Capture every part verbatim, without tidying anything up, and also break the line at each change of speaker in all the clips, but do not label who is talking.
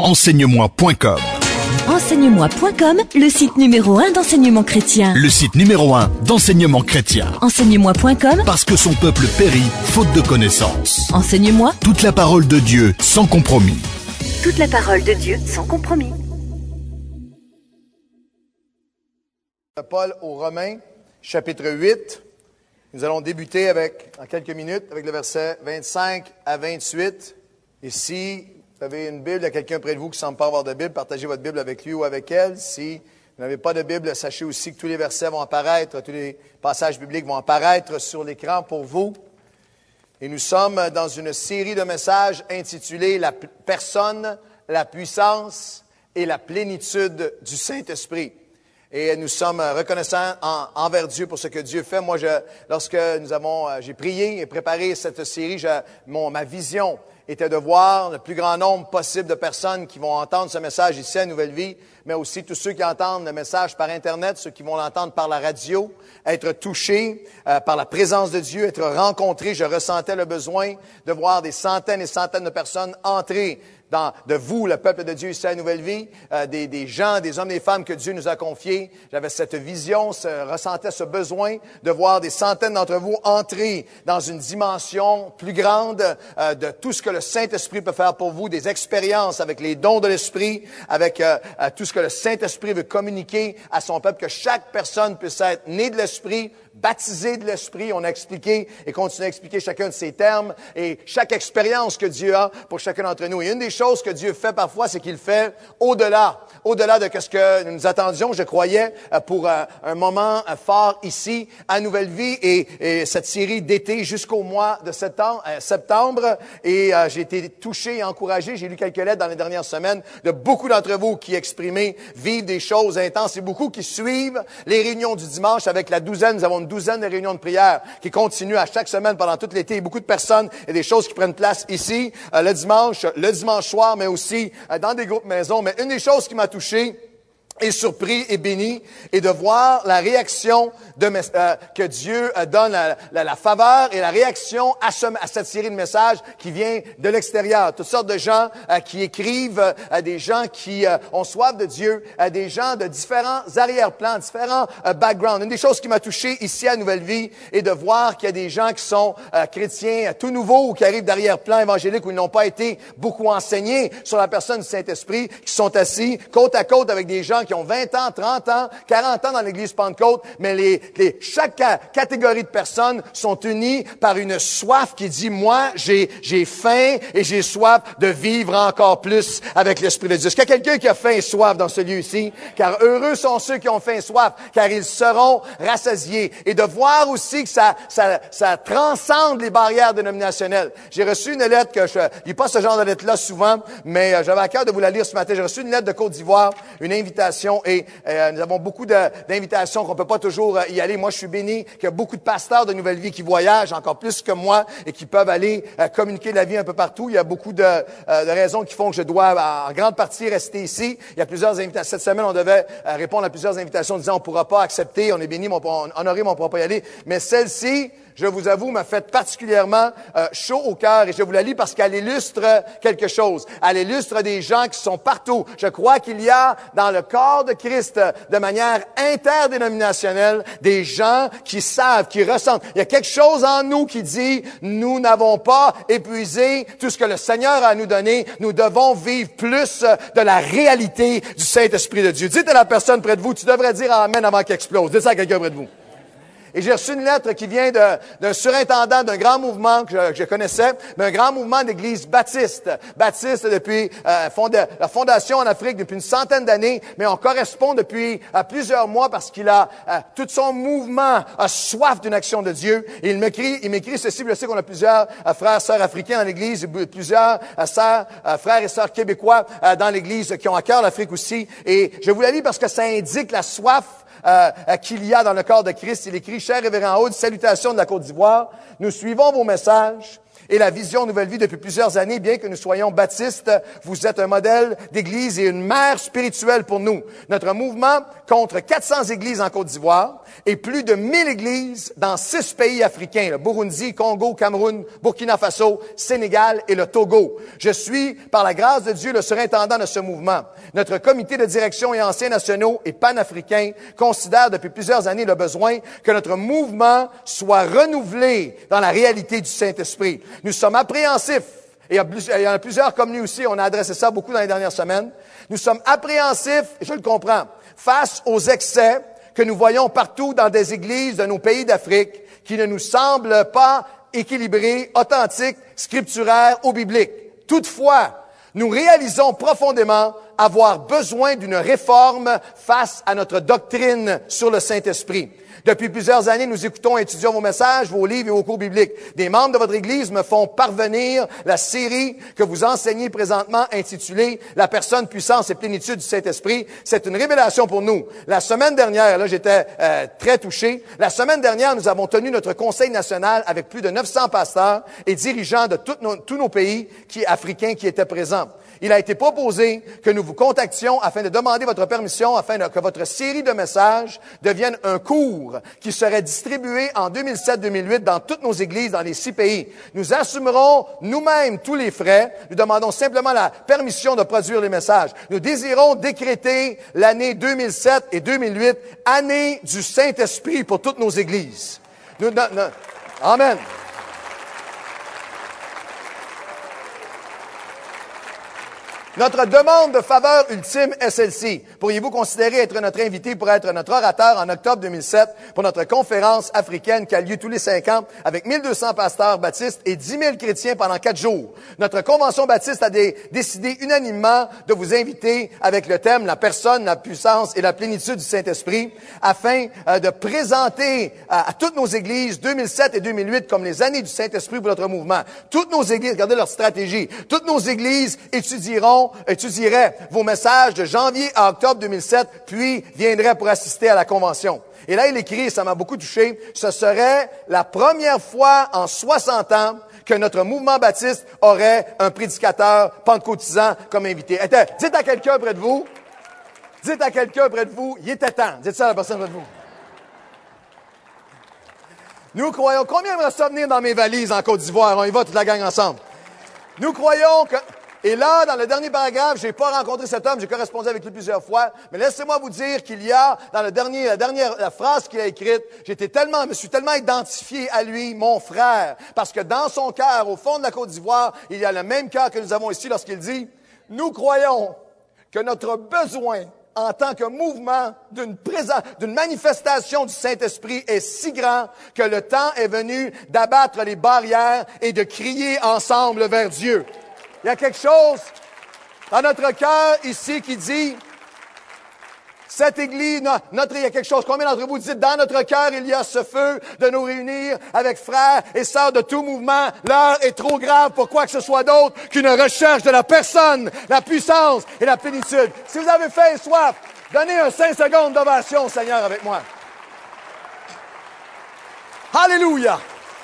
enseigne-moi point com.
enseigne-moi point com, le site numéro un d'enseignement chrétien.
Le site numéro un d'enseignement chrétien.
enseigne-moi point com,
Parce que son peuple périt faute de connaissance.
Enseigne-moi
Toute la parole de Dieu sans compromis.
toute la parole de Dieu sans compromis.
Paul aux Romains, chapitre huit. Nous allons débuter avec, en quelques minutes avec le verset vingt-cinq à vingt-huit. Et si vous avez une Bible, il y a quelqu'un près de vous qui ne semble pas avoir de Bible, partagez votre Bible avec lui ou avec elle. Si vous n'avez pas de Bible, sachez aussi que tous les versets vont apparaître, tous les passages bibliques vont apparaître sur l'écran pour vous. Et nous sommes dans une série de messages intitulés « La personne, la puissance et la plénitude du Saint-Esprit ». Et nous sommes reconnaissants en, envers Dieu pour ce que Dieu fait. Moi, je, lorsque nous avons, j'ai prié et préparé cette série, je, mon, ma vision était de voir le plus grand nombre possible de personnes qui vont entendre ce message ici à Nouvelle Vie, mais aussi tous ceux qui entendent le message par Internet, ceux qui vont l'entendre par la radio, être touchés euh, par la présence de Dieu, être rencontrés. Je ressentais le besoin de voir des centaines et centaines de personnes entrer dans, de vous, le peuple de Dieu ici à Nouvelle Vie, euh, des, des gens, des hommes et des femmes que Dieu nous a confiés. J'avais cette vision, ce, ressentais ce besoin de voir des centaines d'entre vous entrer dans une dimension plus grande euh, de tout ce que le Saint-Esprit peut faire pour vous, des expériences avec les dons de l'Esprit, avec euh, euh, tout ce que le Saint-Esprit veut communiquer à son peuple, que chaque personne puisse être née de l'Esprit, baptisé de l'Esprit. On a expliqué et continue à expliquer chacun de ces termes et chaque expérience que Dieu a pour chacun d'entre nous. Et une des choses que Dieu fait parfois, c'est qu'il fait au-delà, au-delà de ce que nous nous attendions, je croyais, pour un, un moment fort ici à Nouvelle Vie et, et cette série d'été jusqu'au mois de septembre. Euh, septembre et euh, j'ai été touché et encouragé. J'ai lu quelques lettres dans les dernières semaines de beaucoup d'entre vous qui exprimaient, vivent des choses intenses et beaucoup qui suivent les réunions du dimanche avec la douzaine. Nous avons une douzaine de réunions de prière qui continuent à chaque semaine pendant tout l'été. Beaucoup de personnes et des choses qui prennent place ici euh, le dimanche, le dimanche soir, mais aussi euh, dans des groupes maison. Mais une des choses qui m'a touché et surpris et béni, et de voir la réaction de euh, que Dieu euh, donne la, la, la faveur et la réaction à, ce, à cette série de messages qui vient de l'extérieur. Toutes sortes de gens euh, qui écrivent, euh, des gens qui euh, ont soif de Dieu, euh, des gens de différents arrière-plans, différents euh, backgrounds. Une des choses qui m'a touché ici à Nouvelle Vie est de voir qu'il y a des gens qui sont euh, chrétiens euh, tout nouveaux ou qui arrivent d'arrière-plan évangélique où ils n'ont pas été beaucoup enseignés sur la personne du Saint-Esprit, qui sont assis côte à côte avec des gens qui ont vingt ans, trente ans, quarante ans dans l'Église Pentecôte, mais les, les, chaque catégorie de personnes sont unies par une soif qui dit, moi, j'ai, j'ai faim et j'ai soif de vivre encore plus avec l'Esprit de Dieu. Est-ce qu'il y a quelqu'un qui a faim et soif dans ce lieu-ci? Car heureux sont ceux qui ont faim et soif, car ils seront rassasiés. Et de voir aussi que ça, ça, ça transcende les barrières dénominationnelles. J'ai reçu une lettre que je lis pas ce genre de lettre-là souvent, mais j'avais à cœur de vous la lire ce matin. J'ai reçu une lettre de Côte d'Ivoire, une invitation. Et euh, nous avons beaucoup de, d'invitations qu'on peut pas toujours euh, y aller. Moi, je suis béni qu'il y a beaucoup de pasteurs de Nouvelle Vie qui voyagent encore plus que moi et qui peuvent aller euh, communiquer la vie un peu partout. Il y a beaucoup de, euh, de raisons qui font que je dois en grande partie rester ici. Il y a plusieurs invitations. Cette semaine, on devait euh, répondre à plusieurs invitations disant on pourra pas accepter, on est béni, mais on, honoré, mais on pourra pas y aller. Mais celle-ci, je vous avoue, m'a fait particulièrement euh, chaud au cœur et je vous la lis parce qu'elle illustre quelque chose. Elle illustre des gens qui sont partout. Je crois qu'il y a dans le corps de Christ, de manière interdénominationnelle, des gens qui savent, qui ressentent. Il y a quelque chose en nous qui dit, nous n'avons pas épuisé tout ce que le Seigneur a à nous donner. Nous devons vivre plus de la réalité du Saint-Esprit de Dieu. Dites à la personne près de vous, tu devrais dire Amen avant qu'il explose. Dites ça à quelqu'un près de vous. Et j'ai reçu une lettre qui vient de, d'un surintendant d'un grand mouvement que je, que je connaissais, d'un grand mouvement d'église baptiste. Baptiste depuis euh, fonda, la fondation en Afrique depuis une centaine d'années, mais on correspond depuis euh, plusieurs mois parce qu'il a euh, tout son mouvement a soif d'une action de Dieu. Et il m'écrit, il m'écrit ceci. Je sais qu'on a plusieurs euh, frères et sœurs africains dans l'église, plusieurs euh, sœurs, euh, frères et sœurs québécois euh, dans l'église qui ont à cœur l'Afrique aussi. Et je vous la lis parce que ça indique la soif Euh, euh, qu'il y a dans le corps de Christ. Il écrit, cher révérend Aude, salutations de la Côte d'Ivoire. Nous suivons vos messages et la vision Nouvelle Vie depuis plusieurs années, bien que nous soyons baptistes, vous êtes un modèle d'église et une mère spirituelle pour nous. Notre mouvement compte quatre cents églises en Côte d'Ivoire et plus de mille églises dans six pays africains, le Burundi, Congo, Cameroun, Burkina Faso, Sénégal et le Togo. Je suis, par la grâce de Dieu, le surintendant de ce mouvement. Notre comité de direction et anciens nationaux et panafricains considère depuis plusieurs années le besoin que notre mouvement soit renouvelé dans la réalité du Saint-Esprit. Nous sommes appréhensifs, et il y en a plusieurs comme nous aussi, on a adressé ça beaucoup dans les dernières semaines. Nous sommes appréhensifs, et je le comprends, face aux excès que nous voyons partout dans des églises de nos pays d'Afrique qui ne nous semblent pas équilibrés, authentiques, scripturaires ou bibliques. Toutefois, nous réalisons profondément avoir besoin d'une réforme face à notre doctrine sur le Saint-Esprit. Depuis plusieurs années, nous écoutons et étudions vos messages, vos livres et vos cours bibliques. Des membres de votre Église me font parvenir la série que vous enseignez présentement intitulée « La personne, puissance et plénitude du Saint-Esprit ». C'est une révélation pour nous. La semaine dernière, là, j'étais euh, très touché. La semaine dernière, nous avons tenu notre conseil national avec plus de neuf cents pasteurs et dirigeants de tous nos, tous nos pays qui, africains qui étaient présents. Il a été proposé que nous vous contactions afin de demander votre permission, afin de, que votre série de messages devienne un cours qui serait distribué en deux mille sept deux mille huit dans toutes nos églises dans les six pays. Nous assumerons nous-mêmes tous les frais. Nous demandons simplement la permission de produire les messages. Nous désirons décréter l'année deux mille sept et deux mille huit, année du Saint-Esprit pour toutes nos églises. Nous, nous, nous, amen. Notre demande de faveur ultime est celle-ci. Pourriez-vous considérer être notre invité pour être notre orateur en octobre deux mille sept pour notre conférence africaine qui a lieu tous les cinq ans avec mille deux cents pasteurs baptistes et dix mille chrétiens pendant quatre jours. Notre convention baptiste a dé- décidé unanimement de vous inviter avec le thème « La personne, la puissance et la plénitude du Saint-Esprit » afin euh, de présenter à, à toutes nos églises deux mille sept et deux mille huit comme les années du Saint-Esprit pour notre mouvement. Toutes nos églises, regardez leur stratégie, toutes nos églises étudieront étudierait vos messages de janvier à octobre deux mille sept, puis viendrait pour assister à la convention. Et là, il écrit, ça m'a beaucoup touché, ce serait la première fois en soixante ans que notre mouvement baptiste aurait un prédicateur pentecôtisant comme invité. Dites à quelqu'un près de vous, dites à quelqu'un près de vous, il était temps. Dites ça à la personne près de vous. Nous croyons, combien aimerait ça venir dans mes valises en Côte d'Ivoire? On y va toute la gang ensemble. Nous croyons que... Et là, dans le dernier paragraphe, j'ai pas rencontré cet homme, j'ai correspondu avec lui plusieurs fois, mais laissez-moi vous dire qu'il y a, dans le dernier, la dernière la phrase qu'il a écrite, j'étais tellement, me suis tellement identifié à lui, mon frère, parce que dans son cœur, au fond de la Côte d'Ivoire, il y a le même cœur que nous avons ici lorsqu'il dit, nous croyons que notre besoin en tant que mouvement d'une présence, d'une manifestation du Saint-Esprit est si grand que le temps est venu d'abattre les barrières et de crier ensemble vers Dieu. Il y a quelque chose dans notre cœur ici qui dit, cette Église, notre, il y a quelque chose, combien d'entre vous dites, dans notre cœur, il y a ce feu de nous réunir avec frères et sœurs de tout mouvement. L'heure est trop grave pour quoi que ce soit d'autre qu'une recherche de la personne, la puissance et la plénitude. Si vous avez faim et soif, donnez un cinq secondes d'ovation au Seigneur avec moi. Alléluia!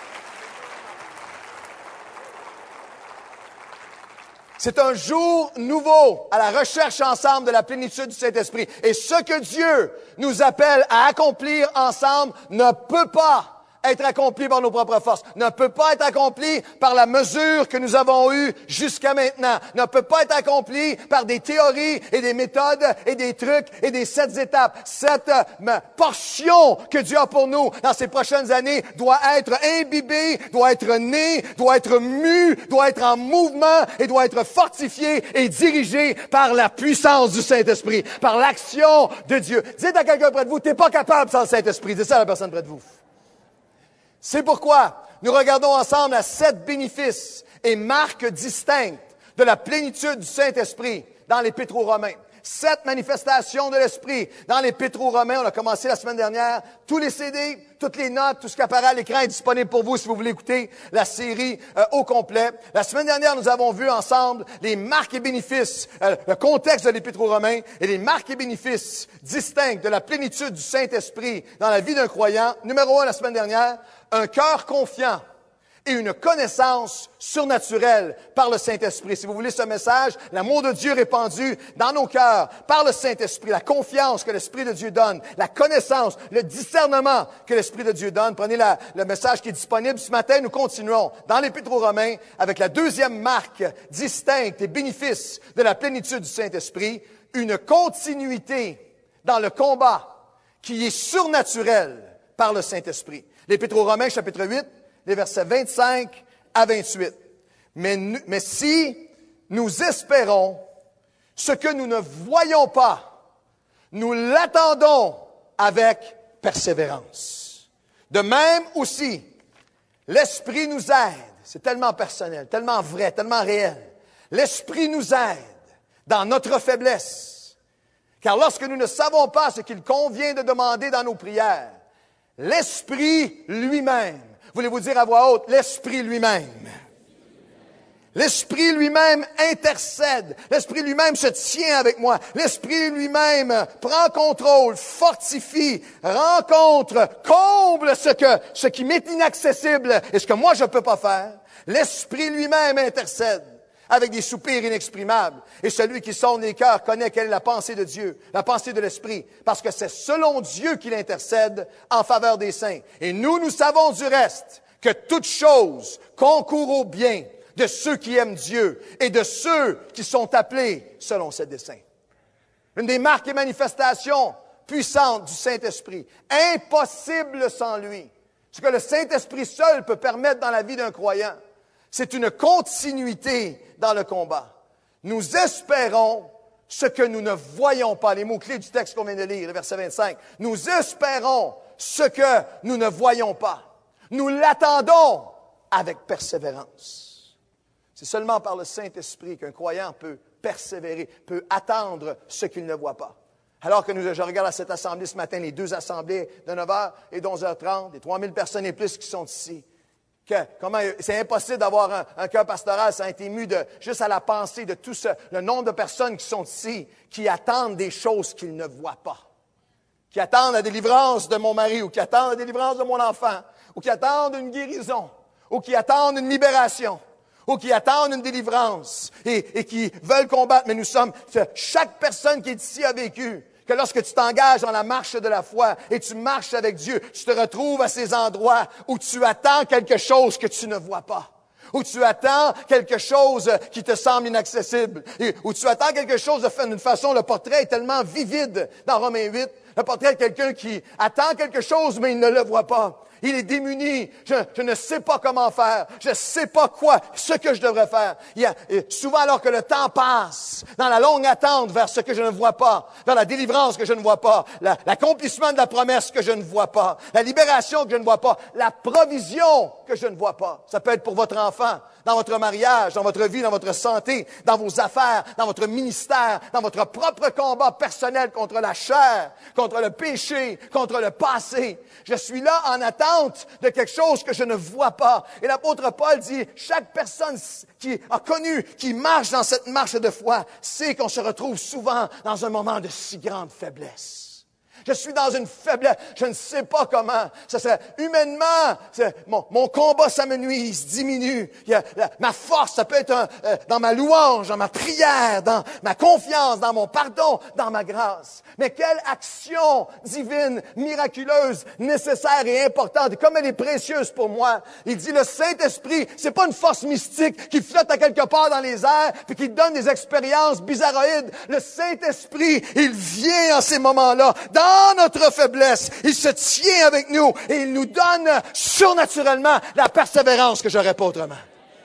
C'est un jour nouveau à la recherche ensemble de la plénitude du Saint-Esprit. Et ce que Dieu nous appelle à accomplir ensemble ne peut pas être accompli par nos propres forces, ne peut pas être accompli par la mesure que nous avons eue jusqu'à maintenant, ne peut pas être accompli par des théories et des méthodes et des trucs et des sept étapes. Cette euh, portion que Dieu a pour nous dans ces prochaines années doit être imbibée, doit être née, doit être mue, doit être en mouvement et doit être fortifiée et dirigée par la puissance du Saint-Esprit, par l'action de Dieu. Dites à quelqu'un près de vous, t'es pas capable sans le Saint-Esprit. Dites ça à la personne près de vous. C'est pourquoi nous regardons ensemble à sept bénéfices et marques distinctes de la plénitude du Saint-Esprit dans l'Épître aux Romains. Sept manifestations de l'Esprit dans l'Épître aux Romains. On a commencé la semaine dernière. Tous les C D, toutes les notes, tout ce qui apparaît à l'écran est disponible pour vous si vous voulez écouter la série euh, au complet. La semaine dernière, nous avons vu ensemble les marques et bénéfices, euh, le contexte de l'Épître aux Romains et les marques et bénéfices distincts de la plénitude du Saint-Esprit dans la vie d'un croyant. Numéro un, la semaine dernière, un cœur confiant et une connaissance surnaturelle par le Saint-Esprit. Si vous voulez ce message, l'amour de Dieu répandu dans nos cœurs par le Saint-Esprit, la confiance que l'Esprit de Dieu donne, la connaissance, le discernement que l'Esprit de Dieu donne. Prenez la, le message qui est disponible ce matin. Nous continuons dans l'Épître aux Romains avec la deuxième marque distincte et bénéfice de la plénitude du Saint-Esprit, une continuité dans le combat qui est surnaturel par le Saint-Esprit. L'Épître aux Romains, chapitre huit, les versets vingt-cinq à vingt-huit. Mais, mais si nous espérons ce que nous ne voyons pas, nous l'attendons avec persévérance. De même aussi, l'Esprit nous aide. C'est tellement personnel, tellement vrai, tellement réel. L'Esprit nous aide dans notre faiblesse. Car lorsque nous ne savons pas ce qu'il convient de demander dans nos prières, l'Esprit lui-même, voulez-vous dire à voix haute, l'Esprit lui-même. L'Esprit lui-même intercède. L'Esprit lui-même se tient avec moi. L'Esprit lui-même prend contrôle, fortifie, rencontre, comble ce que, ce qui m'est inaccessible et ce que moi je ne peux pas faire. L'Esprit lui-même intercède avec des soupirs inexprimables. Et celui qui sonde les cœurs connaît quelle est la pensée de Dieu, la pensée de l'Esprit, parce que c'est selon Dieu qu'il intercède en faveur des saints. Et nous, nous savons du reste que toute chose concourt au bien de ceux qui aiment Dieu et de ceux qui sont appelés selon ses desseins. Une des marques et manifestations puissantes du Saint-Esprit, impossible sans lui. Ce que le Saint-Esprit seul peut permettre dans la vie d'un croyant, c'est une continuité dans le combat. Nous espérons ce que nous ne voyons pas. Les mots-clés du texte qu'on vient de lire, le verset vingt-cinq. Nous espérons ce que nous ne voyons pas. Nous l'attendons avec persévérance. C'est seulement par le Saint-Esprit qu'un croyant peut persévérer, peut attendre ce qu'il ne voit pas. Alors que nous, je regarde à cette assemblée ce matin, les deux assemblées de neuf heures et de onze heures trente, les trois mille personnes et plus qui sont ici. Que, comment, c'est impossible d'avoir un, un cœur pastoral, ça a été ému de, juste à la pensée de tout ce, le nombre de personnes qui sont ici, qui attendent des choses qu'ils ne voient pas. Qui attendent la délivrance de mon mari, ou qui attendent la délivrance de mon enfant, ou qui attendent une guérison, ou qui attendent une libération, ou qui attendent une délivrance, et, et qui veulent combattre. Mais nous sommes, chaque personne qui est ici a vécu que lorsque tu t'engages dans la marche de la foi et tu marches avec Dieu, tu te retrouves à ces endroits où tu attends quelque chose que tu ne vois pas. Où tu attends quelque chose qui te semble inaccessible. Et où tu attends quelque chose d'une façon, le portrait est tellement vivide dans Romains huit. Le portrait de quelqu'un qui attend quelque chose, mais il ne le voit pas. Il est démuni. Je, je ne sais pas comment faire. Je ne sais pas quoi, ce que je devrais faire. Il y a, souvent, alors que le temps passe, dans la longue attente vers ce que je ne vois pas, vers la délivrance que je ne vois pas, la, l'accomplissement de la promesse que je ne vois pas, la libération que je ne vois pas, la provision que je ne vois pas. Ça peut être pour votre enfant, dans votre mariage, dans votre vie, dans votre santé, dans vos affaires, dans votre ministère, dans votre propre combat personnel contre la chair, contre le péché, contre le passé. Je suis là en attente de quelque chose que je ne vois pas. Et l'apôtre Paul dit, chaque personne qui a connu, qui marche dans cette marche de foi, sait qu'on se retrouve souvent dans un moment de si grande faiblesse. Je suis dans une faiblesse, je ne sais pas comment. Ça serait humainement, c'est, mon, mon combat s'amenuise, diminue. Il y a, la, ma force, ça peut être un, euh, dans ma louange, dans ma prière, dans ma confiance, dans mon pardon, dans ma grâce. Mais quelle action divine, miraculeuse, nécessaire et importante, et comme elle est précieuse pour moi. Il dit, le Saint-Esprit, c'est pas une force mystique qui flotte à quelque part dans les airs, puis qui donne des expériences bizarroïdes. Le Saint-Esprit, il vient en ces moments-là, dans Dans notre faiblesse, il se tient avec nous et il nous donne surnaturellement la persévérance que je n'aurais pas autrement.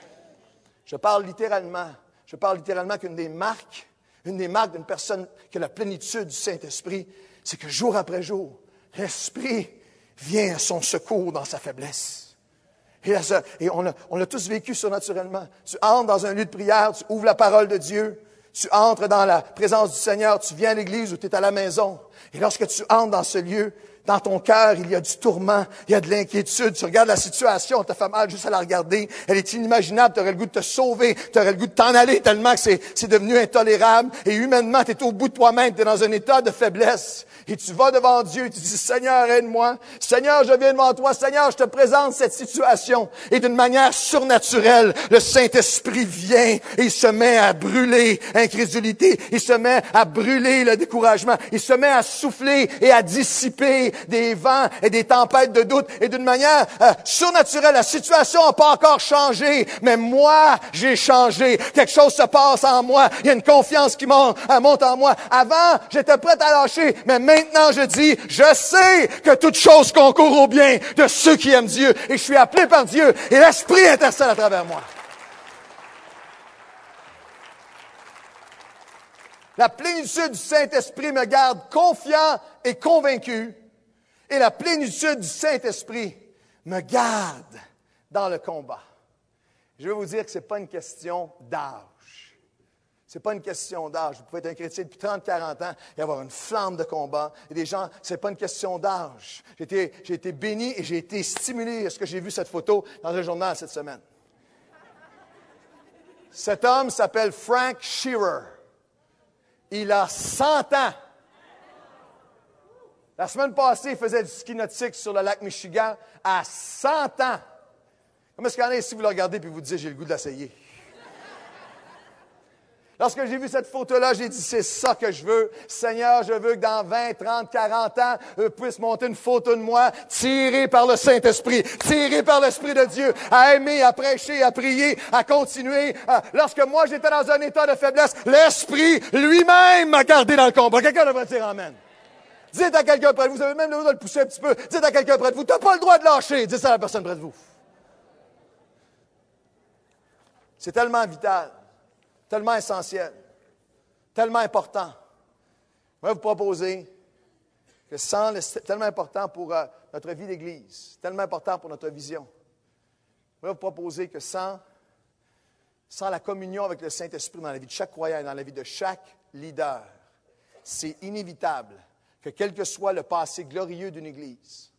Je parle littéralement, je parle littéralement qu'une des marques, une des marques d'une personne qui a la plénitude du Saint-Esprit, c'est que jour après jour, l'Esprit vient à son secours dans sa faiblesse. Et, là, et on, a, on l'a tous vécu surnaturellement. Tu entres dans un lieu de prière, tu ouvres la parole de Dieu, tu entres dans la présence du Seigneur, tu viens à l'église ou tu es à la maison. Et lorsque tu entres dans ce lieu, Dans ton cœur, il y a du tourment, il y a de l'inquiétude. Tu regardes la situation, ça te fait mal juste à la regarder. Elle est inimaginable, tu aurais le goût de te sauver, tu aurais le goût de t'en aller tellement que c'est, c'est devenu intolérable. Et humainement, tu es au bout de toi-même, tu es dans un état de faiblesse. Et tu vas devant Dieu, tu dis, Seigneur, aide-moi. Seigneur, je viens devant toi. Seigneur, je te présente cette situation. Et d'une manière surnaturelle, le Saint-Esprit vient et il se met à brûler l'incrédulité. Il se met à brûler le découragement. Il se met à souffler et à dissiper des vents et des tempêtes de doute. Et d'une manière euh, surnaturelle, la situation n'a pas encore changé. Mais moi, j'ai changé. Quelque chose se passe en moi. Il y a une confiance qui monte, euh, monte en moi. Avant, j'étais prêt à lâcher. Mais maintenant, je dis, je sais que toute chose concourt au bien de ceux qui aiment Dieu. Et je suis appelé par Dieu. Et l'Esprit intercède à travers moi. La plénitude du Saint-Esprit me garde confiant et convaincu. Et la plénitude du Saint-Esprit me garde dans le combat. Je vais vous dire que ce n'est pas une question d'âge. Ce n'est pas une question d'âge. Vous pouvez être un chrétien depuis trente, quarante ans et avoir une flamme de combat. Et des gens, ce n'est pas une question d'âge. J'ai été, j'ai été béni et j'ai été stimulé à ce que j'ai vu cette photo dans un journal cette semaine. Cet homme s'appelle Frank Shearer. Il a cent ans. La semaine passée, il faisait du ski nautique sur le lac Michigan à cent ans. Comment est-ce qu'il y en a ici, vous le regardez et vous dites, j'ai le goût de l'essayer? Lorsque j'ai vu cette photo-là, j'ai dit, c'est ça que je veux. Seigneur, je veux que dans vingt, trente, quarante ans, eux puissent monter une photo de moi, tirée par le Saint-Esprit, tirée par l'Esprit de Dieu, à aimer, à prêcher, à prier, à continuer. Lorsque moi, j'étais dans un état de faiblesse, l'Esprit lui-même m'a gardé dans le combat. Quelqu'un devrait dire Amen. Dites à quelqu'un près de vous, vous avez même le droit de le pousser un petit peu. Dites à quelqu'un près de vous, tu n'as pas le droit de lâcher. Dites ça à la personne près de vous. C'est tellement vital. Tellement essentiel, tellement important. Je vais vous proposer que sans le, c'est tellement important pour euh, notre vie d'Église, tellement important pour notre vision. Je vais vous proposer que sans, sans la communion avec le Saint-Esprit dans la vie de chaque croyant, dans la vie de chaque leader, c'est inévitable que quel que soit le passé glorieux d'une Église,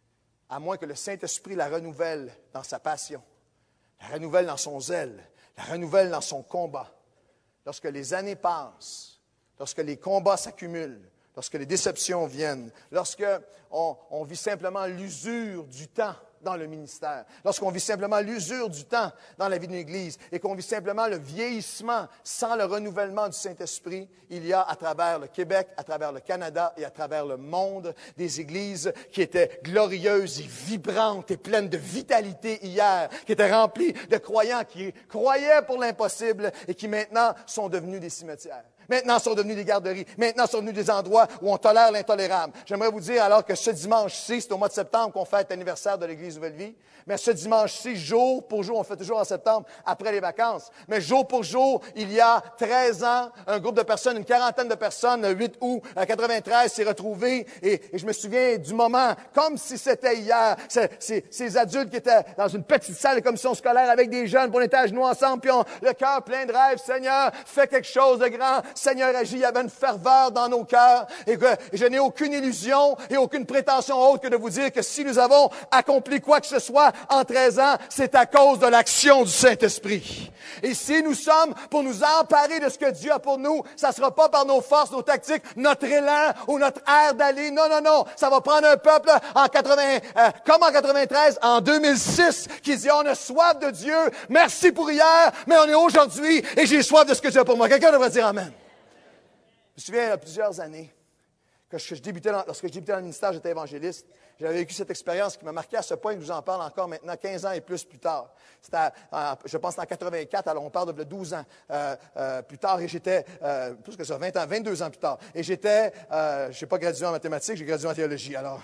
à moins que le Saint-Esprit la renouvelle dans sa passion, la renouvelle dans son zèle, la renouvelle dans son combat, lorsque les années passent, lorsque les combats s'accumulent, lorsque les déceptions viennent, lorsque on, on vit simplement l'usure du temps dans le ministère, lorsqu'on vit simplement l'usure du temps dans la vie d'une Église et qu'on vit simplement le vieillissement sans le renouvellement du Saint-Esprit, il y a à travers le Québec, à travers le Canada et à travers le monde des églises qui étaient glorieuses et vibrantes et pleines de vitalité hier, qui étaient remplies de croyants qui croyaient pour l'impossible et qui maintenant sont devenus des cimetières. Maintenant sont devenus des garderies. Maintenant sont devenus des endroits où on tolère l'intolérable. J'aimerais vous dire alors que ce dimanche-ci, c'est au mois de septembre qu'on fête l'anniversaire de l'Église Nouvelle-Vie, mais ce dimanche-ci, jour pour jour, on fait toujours en septembre, après les vacances, mais jour pour jour, il y a treize ans, un groupe de personnes, une quarantaine de personnes, le huit août quatre-vingt-treize, s'est retrouvé et, et je me souviens du moment, comme si c'était hier, c'est, c'est, ces adultes qui étaient dans une petite salle de commission scolaire avec des jeunes, puis on était à genoux ensemble, puis on, le cœur plein de rêves, Seigneur, fais quelque chose de grand, Seigneur agit, il y avait une ferveur dans nos cœurs et que je n'ai aucune illusion et aucune prétention autre que de vous dire que si nous avons accompli quoi que ce soit en treize ans, c'est à cause de l'action du Saint-Esprit. Et si nous sommes pour nous emparer de ce que Dieu a pour nous, ça ne sera pas par nos forces, nos tactiques, notre élan ou notre air d'aller. Non, non, non. Ça va prendre un peuple en quatre-vingts, euh, comme en quatre-vingt-treize, en deux mille six, qui dit on a soif de Dieu. Merci pour hier, mais on est aujourd'hui et j'ai soif de ce que Dieu a pour moi. Quelqu'un devrait dire Amen. Je me souviens, il y a plusieurs années, que je, je débutais dans, lorsque je débutais dans le ministère, j'étais évangéliste. J'avais vécu cette expérience qui m'a marqué à ce point que je vous en parle encore maintenant, quinze ans et plus plus tard. C'était, à, je pense, en quatre-vingt-quatre, alors on parle de douze ans euh, euh, plus tard, et j'étais, euh, plus que ça, vingt ans, vingt-deux ans plus tard. Et j'étais, euh, je n'ai pas gradué en mathématiques, j'ai gradué en théologie, alors...